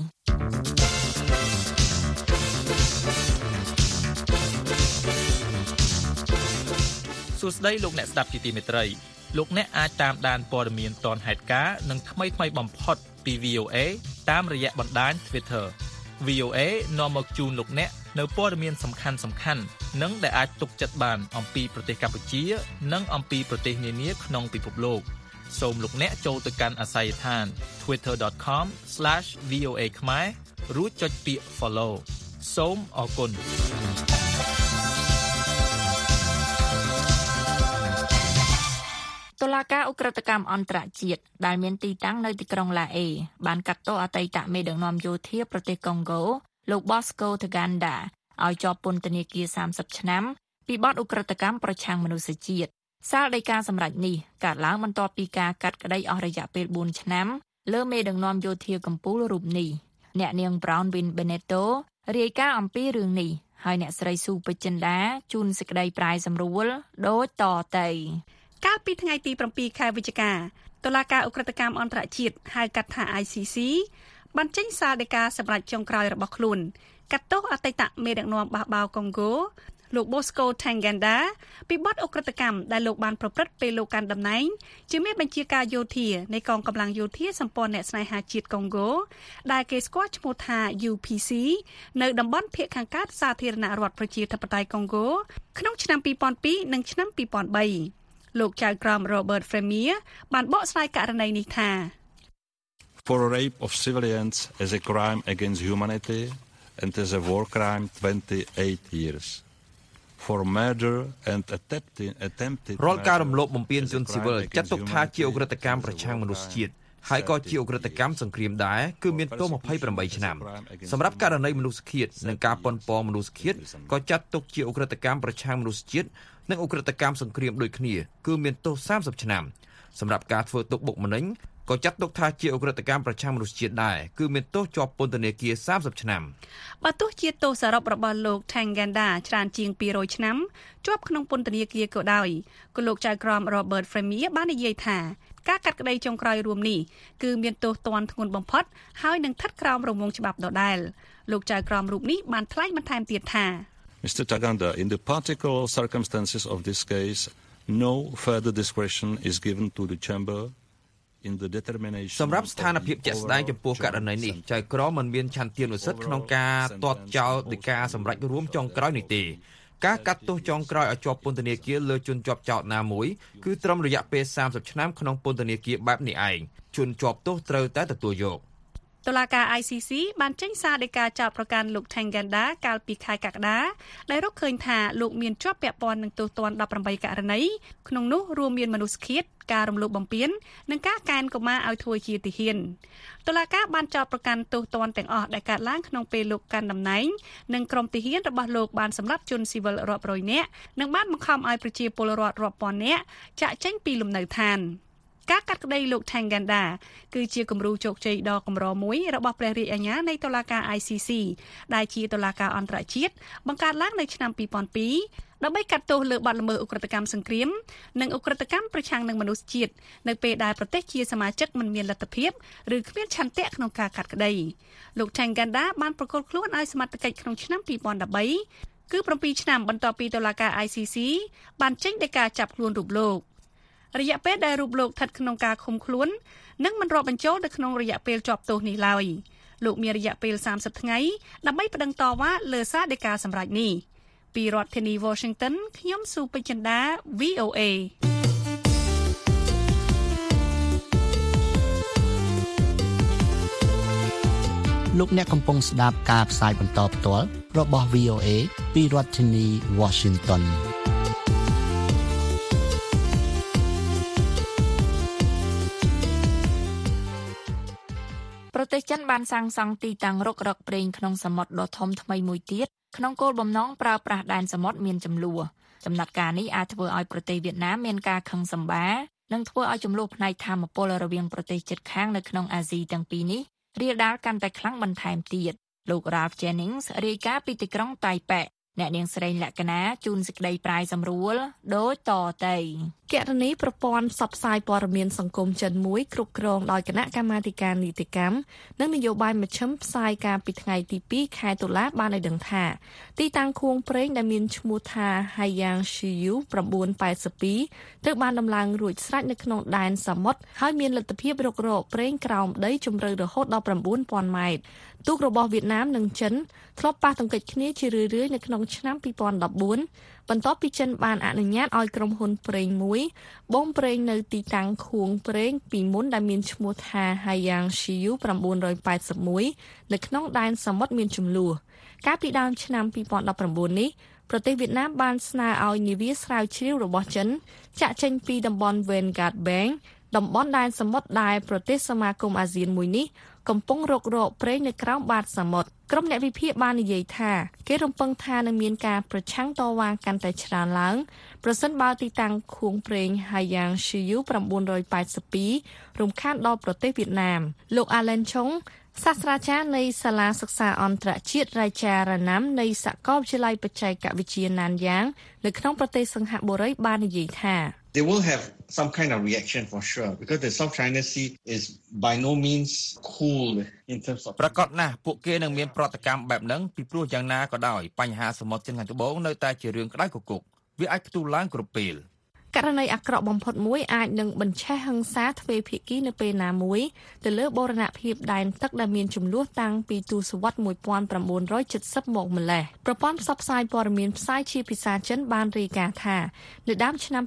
សួស្តីលោកអ្នកស្ដាប់ជាទីមេត្រីលោកអ្នកអាចតាមដានព័ត៌មានទាន់ហេតុការណ៍និងថ្មីៗបំផុតពី VOA តាមរយៈបណ្ដាញ Twitter VOA នាំមកជូនលោកអ្នកនៅព័ត៌មានសំខាន់ៗនិងដែលអាចទុកចិត្តបានអំពីប្រទេសកម្ពុជានិងអំពីប្រទេសនានាក្នុងពិភពលោកសូមលោកអ្នកចូលទៅកាន់អាស័យដ្ឋាន twitter.com/voa ខ្មែររួចចុចពាក្យ follow សូមអរគុណតុលាការឧក្រិដ្ឋកម្មអន្តរជាតិដែលមានទីតាំងនៅទីក្រុងឡាអេបានកាត់ទោសអតីតមេដឹកនាំយោធាប្រទេសកុងហ្គោលោក Bosco Ntaganda ឲ្យជាប់ពន្ធនាគារ30ឆ្នាំពីបទឧក្រិដ្ឋកម្មប្រឆាំងមនុស្សជាតិសាលដីកាសម្រេចនេះកើតឡើងបន្ទាប់ពីការកាត់ក្តីអស់រយៈពេល4ឆ្នាំលើមេដឹកនាំយោធាកំពូលរូបនេះអ្នកនាង Brownwin Beneto រាយការណ៍អំពីរឿងនេះហើយអ្នកស្រីស៊ូពេជ្រចិន្តាជូនសេចក្តីប្រាយសម្រួលដូចតទៅកាលពីថ្ងៃទី7ខែវិច្ឆិកាតុលាការឧក្រិដ្ឋកម្មអន្តរជាតិហៅកាត់ថា ICC បានចេញសារដីកាសម្រាប់ចុងក្រោយរបស់ខ្លួនកាត់ទោសអតីតមេដឹកនាំបះបោរកុងហ្គោលោក Bosco Ntaganda ពីបទឧក្រិដ្ឋកម្មដែលលោកបានប្រព្រឹត្តពេលលោកកាន់តំណែងជាមេបញ្ជាការយោធានៃកងកម្លាំងយោធាសម្ព័ន្ធអ្នកស្នេហាជាតិកុងហ្គោដែលគេស្គាល់ឈ្មោះថា UPC នៅតំបន់ភាគខាងកើតសាធារណរដ្ឋប្រជាធិបតេយ្យកុងហ្គោក្នុងឆ្នាំ2002និងឆ្នាំ2003លោកចៅក្រម Robert Fremier បានបកស្រាយករណីនេះថា For rape of civilians as a crime against humanity and as a war crime 28 years. For murder and attempted រាល់ការរំលោភបំពានជនស៊ីវិលចាត់ទុកថាជាឧក្រិដ្ឋកម្មប្រឆាំងមនុស្សជាតិហើយក៏ជាឧក្រិដ្ឋកម្មសង្គ្រាមដែរគឺមានទោស28ឆ្នាំសម្រាប់ករណីមនុស្សឃាតនិងការប៉ុនប៉ងមនុស្សឃាតក៏ចាត់ទុកជាឧក្រិដ្ឋកម្មប្រឆាំងមនុស្សជាតិនិងឧក្រិដ្ឋកម្មសង្គ្រាមដូចគ្នាគឺមានទោស30ឆ្នាំសម្រាប់ការធ្វើទុកបុកម្នេញក៏ចាត់ទុកថាជាឧក្រិដ្ឋកម្មប្រឆាំងមនុស្សជាតិដែរគឺមានទោសជាប់ពន្ធនាគារ30ឆ្នាំបើទោះជាទោសសរុបរបស់លោក Ntaganda ច្រើនជាង200ឆ្នាំជាប់ក្នុងពន្ធនាគារក៏ដោយក៏លោកចៅក្រម Robert Fremier បាននិយាយថាការកាត់ក្តីចុងក្រោយរួមនេះគឺមានទោសទណ្ឌធ្ងន់បំផុតហើយនឹងស្ថិតក្រោមរង្វង់ច្បាប់ដដែលលោកចៅក្រមរូបនេះបានថ្លែងបន្ថែមទៀតថា Mr. Ntaganda, in the particular circumstances of this case, no further discretion is given to the chamber in the determination សម្រាប់ស្ថានភាពជាក់ស្ដែងចំពោះករណីនេះចៅក្រមមិនមានឆន្ទានុសិទ្ធិក្នុងការទាត់ចោលដីកាសម្រេចរួមចុងក្រោយនេះទេការកាត់ទោសចុងក្រោយឲ្យជាប់ពន្ធនាគារលើជនជាប់ចោទណាមួយគឺត្រឹមរយៈពេល30ឆ្នាំក្នុងពន្ធនាគារបែបនេះឯងជនជាប់ទោសត្រូវតែទទួលយកតុលាការ ICC បានចេញសារដីកាចោទប្រកាន់លោក Tanganda កាលពីខែកក្កដាដែលរកឃើញថាលោកមានជាប់ពាក់ព័ន្ធនឹងទោសទណ្ឌ18ករណីក្នុងនោះរួមមានមនុស្សឃាតការរំលោភបំពាននិងការកេណ្ឌកុមារឲ្យធ្វើជាទាហានតុលាការបានចោទប្រកាន់ទោសទណ្ឌទាំងអស់ដែលកើតឡើងក្នុងពេលលោកកាន់តំណែងនិងក្រុមទាហានរបស់លោកបានសម្លាប់ជនស៊ីវិលរាប់រយនាក់និងបានបង្ខំឲ្យប្រជាពលរដ្ឋរាប់ពាន់នាក់ចាកចេញពីលំនៅឋានការកាត់ក្តីលោក Tanganda គឺជាគំរូជោគជ័យដ៏កម្រមួយរបស់ព្រះរាជអាជ្ញានៃតុលាការ ICC ដែលជាតុលាការអន្តរជាតិបង្កើតឡើងនៅឆ្នាំ2002ដើម្បីកាត់ទោសលើបទល្មើសឧក្រិដ្ឋកម្មសង្គ្រាមនិងឧក្រិដ្ឋកម្មប្រឆាំងនឹងមនុស្សជាតិនៅពេលដែលប្រទេសជាសមាជិកមិនមានលទ្ធភាពឬគ្មានឆន្ទៈក្នុងការកាត់ក្តីលោក Tanganda បានប្រកល់ខ្លួនឲ្យសមត្ថកិច្ចក្នុងឆ្នាំ2013គឺ7ឆ្នាំបន្ទាប់ពីតុលាការ ICC បានចេញដីកាចាប់ខ្លួនរូបលោករយៈពេលដែលរូបលោកស្ថិតក្នុងការឃុំខ្លួននឹងមិនរាប់បញ្ចូលទៅក្នុងរយៈពេលជាប់ទោសនេះឡើយលោកមានរយៈពេល30ថ្ងៃដើម្បីប្តឹងតវ៉ាលើសារដីកាសម្រេចនេះពីរដ្ឋធានី Washington ខ្ញុំស៊ូពេជ្រចិន្តា VOA លោកអ្នកកំពុងស្ដាប់ការផ្សាយបន្តផ្ទាល់របស់ VOA ពីរដ្ឋធានី Washington ប្រទេសចិនបានសាងសង់ទីតាំងរុករកប្រេងក្នុងសមុទ្រដ៏ធំថ្មីមួយទៀតក្នុងគោលបំណងប្រើប្រាស់ដែនសមុទ្រមានចំនួនចំណាត់ការនេះអាចធ្វើឲ្យប្រទេសវៀតណាមមានការខឹងសម្បារនិងធ្វើឲ្យចំនួនផ្នែកថាមពលរវាងប្រទេសជិតខាងនៅក្នុងអាស៊ីទាំងពីរនេះរាលដាលកាន់តែខ្លាំងបន្ថែមទៀតលោក Ralph Jennings រាយការណ៍ពីទីក្រុងតៃប៉េអ្នកនាងស្រីលក្ខណាជូនសេចក្តីប្រាយសម្រួលដូចតទៅគណនីប្រព័ន្ធផ្សព្វផ្សាយព័ត៌មានសង្គមចិនមួយគ្រប់គ្រងដោយគណៈកម្មាធិការនីតិកម្មនិងនយោបាយមជ្ឈិមផ្សាយការពីថ្ងៃទី2ខែតុលាបានឲ្យដឹងថាទីតាំងខួងប្រេងដែលមានឈ្មោះថា Hayang Shiyu 982ត្រូវបានដំឡើងរួចស្រេចនៅក្នុងដែនសមុទ្រហើយមានលទ្ធភាពរុករកប្រេងក្រោមដីជម្រៅរហូតដល់ 9000 ម៉ែត្រទូករបស់វៀតណាមនិងចិនធ្លាប់ប៉ះទង្គិចគ្នាជារឿយៗនៅក្នុងឆ្នាំ2014បន្ទាប់ពីចិនបានអនុញ្ញាតឲ្យក្រុមហ៊ុនប្រេងមួយបូមប្រេងនៅទីតាំងខួងប្រេងពីមុនដែលមានឈ្មោះថា Hayang Shiyu 981នៅក្នុងដែនសមុទ្រមានជម្លោះកាលពីដើមឆ្នាំ2019នេះប្រទេសវៀតណាមបានស្នើឲ្យនាវាស្រាវជ្រាវរបស់ចិនចាក់ចេញពីតំបន់ Vanguard Bank តំបន់ដែនសមុទ្រដែលប្រទេសសមាគមអាស៊ានមួយនេះកំពុងរករកប្រេងនៅក្រោមបាតសមុទ្រក្រុមអ្នកវិភាគបាននិយាយថាគេរំពឹងថានឹងមានការប្រឆាំងតវ៉ាកាន់តែច្រើនឡើងប្រសិនបើទីតាំងខួងប្រេង Hayang Shiyu 982រំខានដល់ប្រទេសវៀតណាមលោក Alan Chong សាស្ត្រាចារ្យនៃសាលាសិក្សាអន្តរជាតិរាជារណាំនៃសាកលវិទ្យាល័យបច្ចេកវិទ្យាណានយ៉ាងនៅក្នុងប្រទេសសិង្ហបុរីបាននិយាយថា They will have some kind of reaction for sure because the South China Sea is by no means cool in terms of ប្រកបណាស់ពួកគេនឹងមានប្រតិកម្មបែបហ្នឹងពីព្រោះយ៉ាងណាក៏ដោយបញ្ហាសមុទ្រចិនខាងត្បូងនៅតែជារឿងក្តៅគគុកវាអាចផ្ទុះឡើងគ្រប់ពេលករណីអាក្រក់បំផុតមួយអាចនឹងបញ្ឆេះហិង្សាទ្វេភាគីនៅពេលណាមួយទៅលើបូរណភាពដែនទឹកដែលមានចំនួនតាំងពីទសវត្សរ៍1970មកម្លេះប្រព័ន្ធផ្សព្វផ្សាយព័ត៌មានផ្សាយជាភាសាចិនបានរាយការណ៍ថានៅដើមឆ្នាំ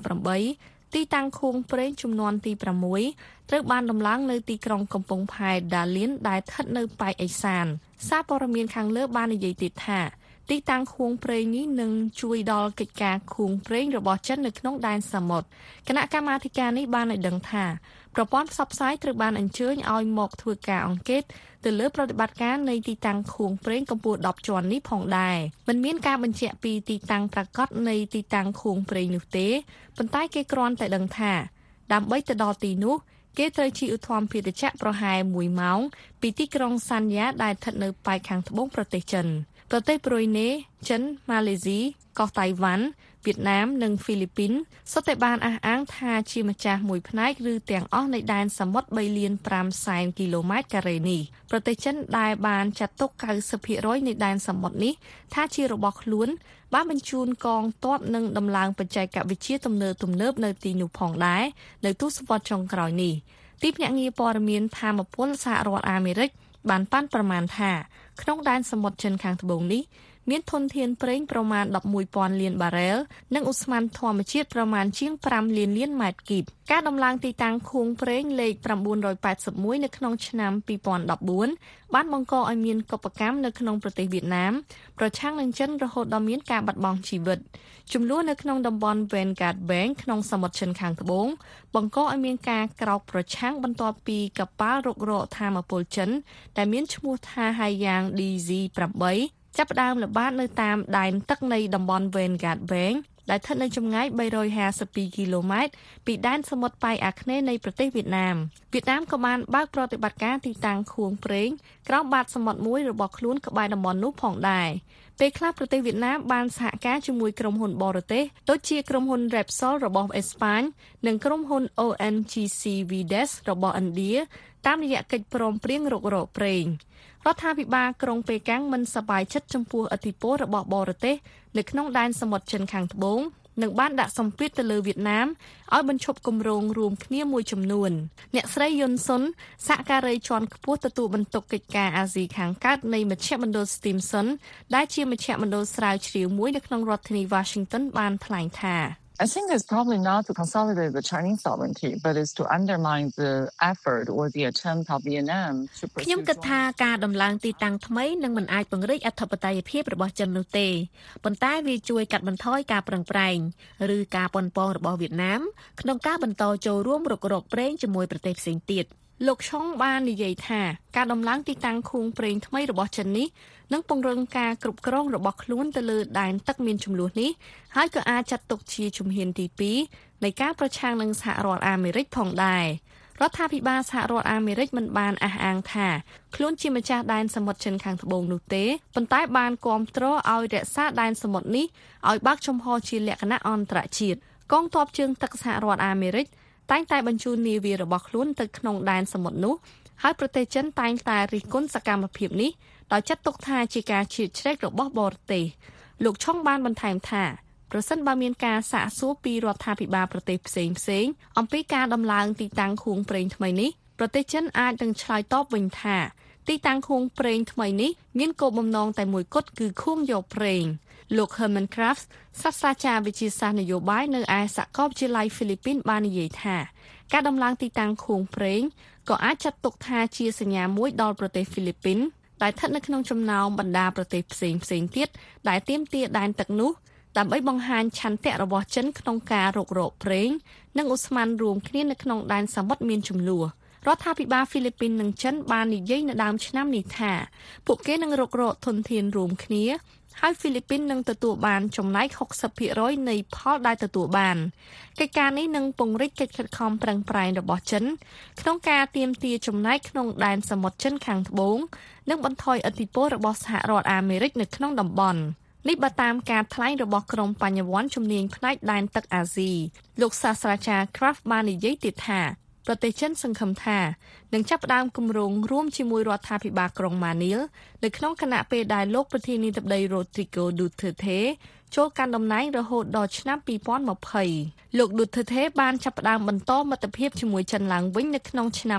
2018ទីតាំងខួងប្រេងចំនួនទី6ត្រូវបានដំឡើងនៅទីក្រុងកំពង់ផែដាលៀនដែលស្ថិតនៅប៉ែកឦសានសារព័ត៌មានខាងលើបាននិយាយទៀតថាទីតាំងខួងប្រេងនេះនឹងជួយដល់កិច្ចការខួងប្រេងរបស់ចិននៅក្នុងដែនសមុទ្រគណៈកម្មាធិការនេះបានឲ្យដឹងថាប្រព័ន្ធផ្សព្វផ្សាយត្រូវបានអញ្ជើញឲ្យមកធ្វើការអង្កេតទៅលើប្រតិបត្តិការនៃទីតាំងខួងប្រេងកម្ពស់10ជាន់នេះផងដែរមិនមានការបញ្ជាក់ពីទីតាំងប្រកាសនៃទីតាំងខួងប្រេងនោះទេប៉ុន្តែគេគ្រាន់តែដឹងថាដើម្បីទៅដល់ទីនោះគេត្រូវជិះឧទ្ធម្ភាគចក្រប្រហែល1ម៉ោងពីទីក្រុងសាន់យ៉ាដែលស្ថិតនៅប៉ែកខាងត្បូងប្រទេសចិនប្រទេសប្រុយណេចិនម៉ាឡេស៊ីកោះតៃវ៉ាន់វៀតណាមនិងហ្វីលីពីនសុទ្ធតែបានអះអាងថាជាម្ចាស់មួយផ្នែកឬទាំងអស់នៃដែនសមុទ្រ 3.5 គីឡូម៉ែត្រការ៉េនេះប្រទេសចិនដែលបានចាត់ទុក 90% នៃដែនសមុទ្រនេះថាជារបស់ខ្លួនបានបញ្ជូនកងទ័ពនិងដំឡើងបច្ចេកវិទ្យាទំនើបនៅទីនោះផងដែរនៅទសវត្សរ៍ចុងក្រោយនេះទីភ្នាក់ងារព័ត៌មានថាមពលសហរដ្ឋអាមេរិកបានប៉ាន់ប្រមាណថាក្នុងដែនសមុទ្រចិនខាងត្បូងនេះមានធនធានប្រេងប្រមាណ 11,000 លានបារ៉ែលនិងឧស្ម័នធម្មជាតិប្រមាណជាង 5 លានលានម៉ែត្រគីបការដំឡើងទីតាំងខួងប្រេងលេខ 981 នៅក្នុងឆ្នាំ 2014 បានបង្កឲ្យមានកុបកម្មនៅក្នុងប្រទេសវៀតណាមប្រឆាំងនឹងចិនរហូតដល់មានការបាត់បង់ជីវិតជំនួសនៅក្នុងតំបន់ Vanguard Bank ក្នុងសមុទ្រចិនខាងត្បូងបង្កឲ្យមានការក្រោកប្រឆាំងបន្ទាប់ពីកប៉ាល់រុករកថាមពលចិនដែលមានឈ្មោះថា Haiyang DZ8 ចាប់ផ្ដើមល្បាតនៅតាមដែនទឹកនៃតំបន់ Vanguard Bank ដែលស្ថិតនៅចម្ងាយ 352 គីឡូម៉ែត្រពីដែនសមុទ្រប៉ៃអាគ្នេយ៍នៃប្រទេសវៀតណាមក៏បានបើកប្រតិបត្តិការទីតាំងខួងប្រេងក្រោមបាតសមុទ្រមួយរបស់ខ្លួនក្បែរតំបន់នោះផងដែរពេលខ្លះប្រទេសវៀតណាមបានសហការជាមួយក្រុមហ៊ុនបរទេសដូចជាក្រុមហ៊ុន Repsol របស់អេស្ប៉ាញនិងក្រុមហ៊ុន ONGC Vides របស់ឥណ្ឌាតាមរយៈកិច្ចព្រមព្រៀងរុករកប្រេងរដ្ឋាភិបាលក្រុងប៉េកាំងមិនសប្បាយចិត្តចំពោះឥទ្ធិពលរបស់បរទេសនៅក្នុងដែនសមុទ្រចិនខាងត្បូងនិងបានដាក់សម្ពាធទៅលើវៀតណាមឲ្យបញ្ឈប់គម្រោងរួមគ្នាមួយចំនួនអ្នកស្រីយុនសុនសហការីជាន់ខ្ពស់ទទួលបន្ទុកកិច្ចការអាស៊ីខាងកើតនៃមជ្ឈមណ្ឌល Stimson ដែលជាមជ្ឈមណ្ឌលស្រាវជ្រាវមួយនៅក្នុងរដ្ឋធានី Washington បានថ្លែងថា I think it's probably not to consolidate the Chinese sovereignty, but it's to undermine the effort or the attempt of Vietnam to pursue. ខ្ញុំគិតថាការដំឡើងទីតាំងថ្មីនឹងមិនអាចពង្រីកអធិបតេយ្យភាពរបស់ចិននោះទេប៉ុន្តែវាជួយកាត់បន្ថយការប្រឹងប្រែងឬការប៉ុនប៉ងរបស់វៀតណាមក្នុងការបន្តចូលរួមរុករកប្រេងជាមួយប្រទេសផ្សេងទៀតលោកឆុងបាននិយាយថាការដំឡើងទីតាំងខួងប្រេងថ្មីរបស់ចិននេះនឹងពង្រឹងការគ្រប់គ្រងរបស់ខ្លួនទៅលើដែនទឹកមានចំនួននេះហើយក៏អាចចាត់ទុកជាជំហានទី2នៃការប្រឆាំងនឹងសហរដ្ឋអាមេរិកផងដែររដ្ឋាភិបាលសហរដ្ឋអាមេរិកមិនបានអះអាងថាខ្លួនជាម្ចាស់ដែនសមុទ្រចិនខាងត្បូងនោះទេប៉ុន្តែបានគាំទ្រឲ្យរក្សាដែនសមុទ្រនេះឲ្យបើកចំហជាលក្ខណៈអន្តរជាតិកងទ័ពជើងទឹកសហរដ្ឋអាមេរិកតែងតែបញ្ជូននាវារបស់ខ្លួនទៅក្នុងដែនសមុទ្រនោះហើយប្រទេសចិនតែងតែរិះគន់សកម្មភាពនេះដោយចាត់ទុកថាជាការជ្រៀតជ្រែករបស់បរទេសលោកឆុងបានបន្ថែមថាប្រសិនបើមានការសាកសួរពីរដ្ឋាភិបាលប្រទេសផ្សេងអំពីការដំឡើងទីតាំងខួងប្រេងថ្មីនេះប្រទេសចិនអាចនឹងឆ្លើយតបវិញថាទីតាំងខួងប្រេងថ្មីនេះមានគោលបំណងតែមួយគត់គឺខួងយកប្រេងលោក Herman Krafts សាស្ត្រាចារ្យវិទ្យាសាស្ត្រនយោបាយនៅឯសាកលវិទ្យាល័យហ្វីលីពីនបាននិយាយថាការដំឡើងទីតាំងខួងប្រេងក៏អាចចាត់ទុកថាជាសញ្ញាមួយដល់ប្រទេសហ្វីលីពីនដែលស្ថិតនៅក្នុងចំណោមបណ្ដាប្រទេសផ្សេងទៀតដែលទាមទារដែនទឹកនោះដើម្បីបង្ហាញឆន្ទៈរបស់ចិនក្នុងការរុករកប្រេងនិងឧស្ម័នរួមគ្នានៅក្នុងដែនសមុទ្រមានជម្លោះរដ្ឋាភិបាលហ្វីលីពីននិងចិនបាននិយាយនៅដើមឆ្នាំនេះថាពួកគេនឹងរុករកធនធានរួមគ្នាហើយហ្វីលីពីននឹងទទួលបានចំណែក 60% នៃផលដែលទទួលបានកិច្ចការនេះនឹងពង្រីកកិច្ចខិតខំប្រឹងប្រែងរបស់ចិនក្នុងការទាមទារចំណែកក្នុងដែនសមុទ្រចិនខាងត្បូងនិងបន្ថយឥទ្ធិពលរបស់សហរដ្ឋអាមេរិកនៅក្នុងតំបន់នេះបើតាមការថ្លែងរបស់ក្រុមបញ្ញវន្តជំនាញផ្នែកដែនទឹកអាស៊ីលោកសាស្ត្រាចារ្យ Kraft បាននិយាយទៀតថាប្រទេសចិនសង្ឃឹមថានឹងចាប់ផ្ដើមគម្រោងរួមជាមួយរដ្ឋាភិបាលក្រុងម៉ានីលនៅក្នុងគណៈពេលដែលលោកប្រធានាធិបតី Rodrigo Duterte ចូលកាន់តំណែងរហូតដល់ឆ្នាំ 2020 លោក Duterte បានចាប់ផ្ដើមបន្តមិត្តភាពជាមួយចិនឡើងវិញនៅក្នុងឆ្នាំ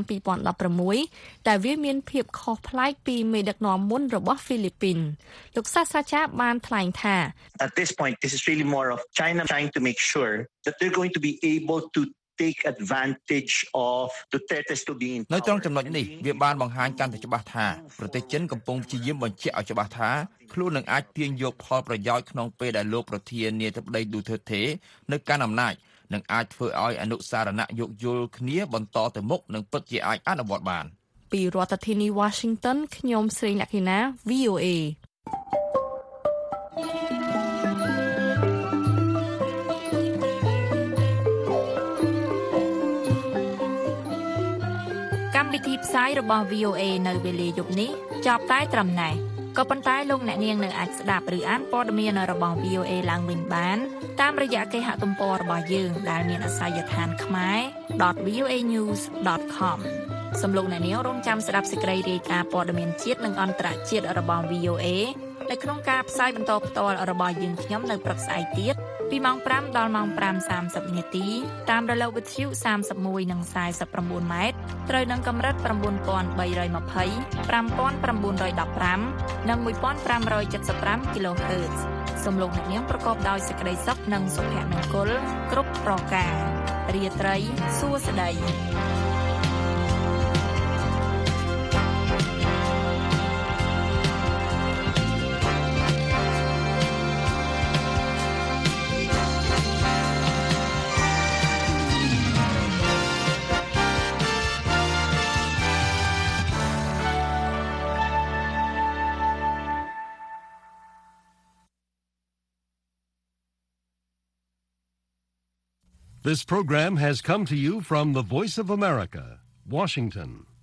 2016 តែវាមានភាពខុសប្លែកពីមេដឹកនាំមុនរបស់ហ្វីលីពីនលោកសាស្ត្រាចារ្យបានថ្លែងថា At this point this is really more of China trying to make sure that they're going to be able to take advantage of Duterte's to being នៅត្រង់ចំណុចនេះវាបានបង្ហាញកាន់តែច្បាស់ថាប្រទេសចិនកំពុងព្យាយាមបញ្ជាក់ឲ្យច្បាស់ថាខ្លួននឹងអាចទាញយកផលប្រយោជន៍ក្នុងពេលដែលលោកប្រធានាធិបតី Duterte នៅកាន់អំណាចនឹងអាចធ្វើឲ្យអនុសារណៈយោគយល់គ្នាបន្តទៅមុខនឹងពិតជាអាចអនុវត្តបានពីរដ្ឋធានី Washington ខ្ញុំស្រីលក្ខិណា VOA កម្មវិធីផ្សាយរបស់ VOA នៅវេលាយប់នេះចប់តែត្រឹមណេះក៏ប៉ុន្តែលោកអ្នកនាងនៅអាចស្ដាប់ឬអានព័ត៌មានរបស់ VOA ឡើងវិញបានតាមរយៈគេហទំព័ររបស់យើងដែលមានអាសយដ្ឋានkhmer.voanews.com សូមលោកអ្នកនាងរងចាំស្ដាប់សេចក្តីរាយការណ៍ព័ត៌មានជាតិនិងអន្តរជាតិរបស់ VOA នៅក្នុងការផ្សាយបន្តផ្ទាល់របស់យើងខ្ញុំនៅព្រឹកស្អែកទៀតពីម៉ោង5ដល់ម៉ោង 5:30 នាទីតាមរលកវិទ្យុ 31 និង 49 ម៉ែត្រត្រូវនឹងកម្រិត 9320 5915 និង 1575 kHz សំឡេងអ្នកនាងប្រកបដោយសេចក្តីសុខនិងសុភមង្គលគ្រប់ប្រការរាត្រីសួស្តី This program has come to you from the Voice of America, Washington.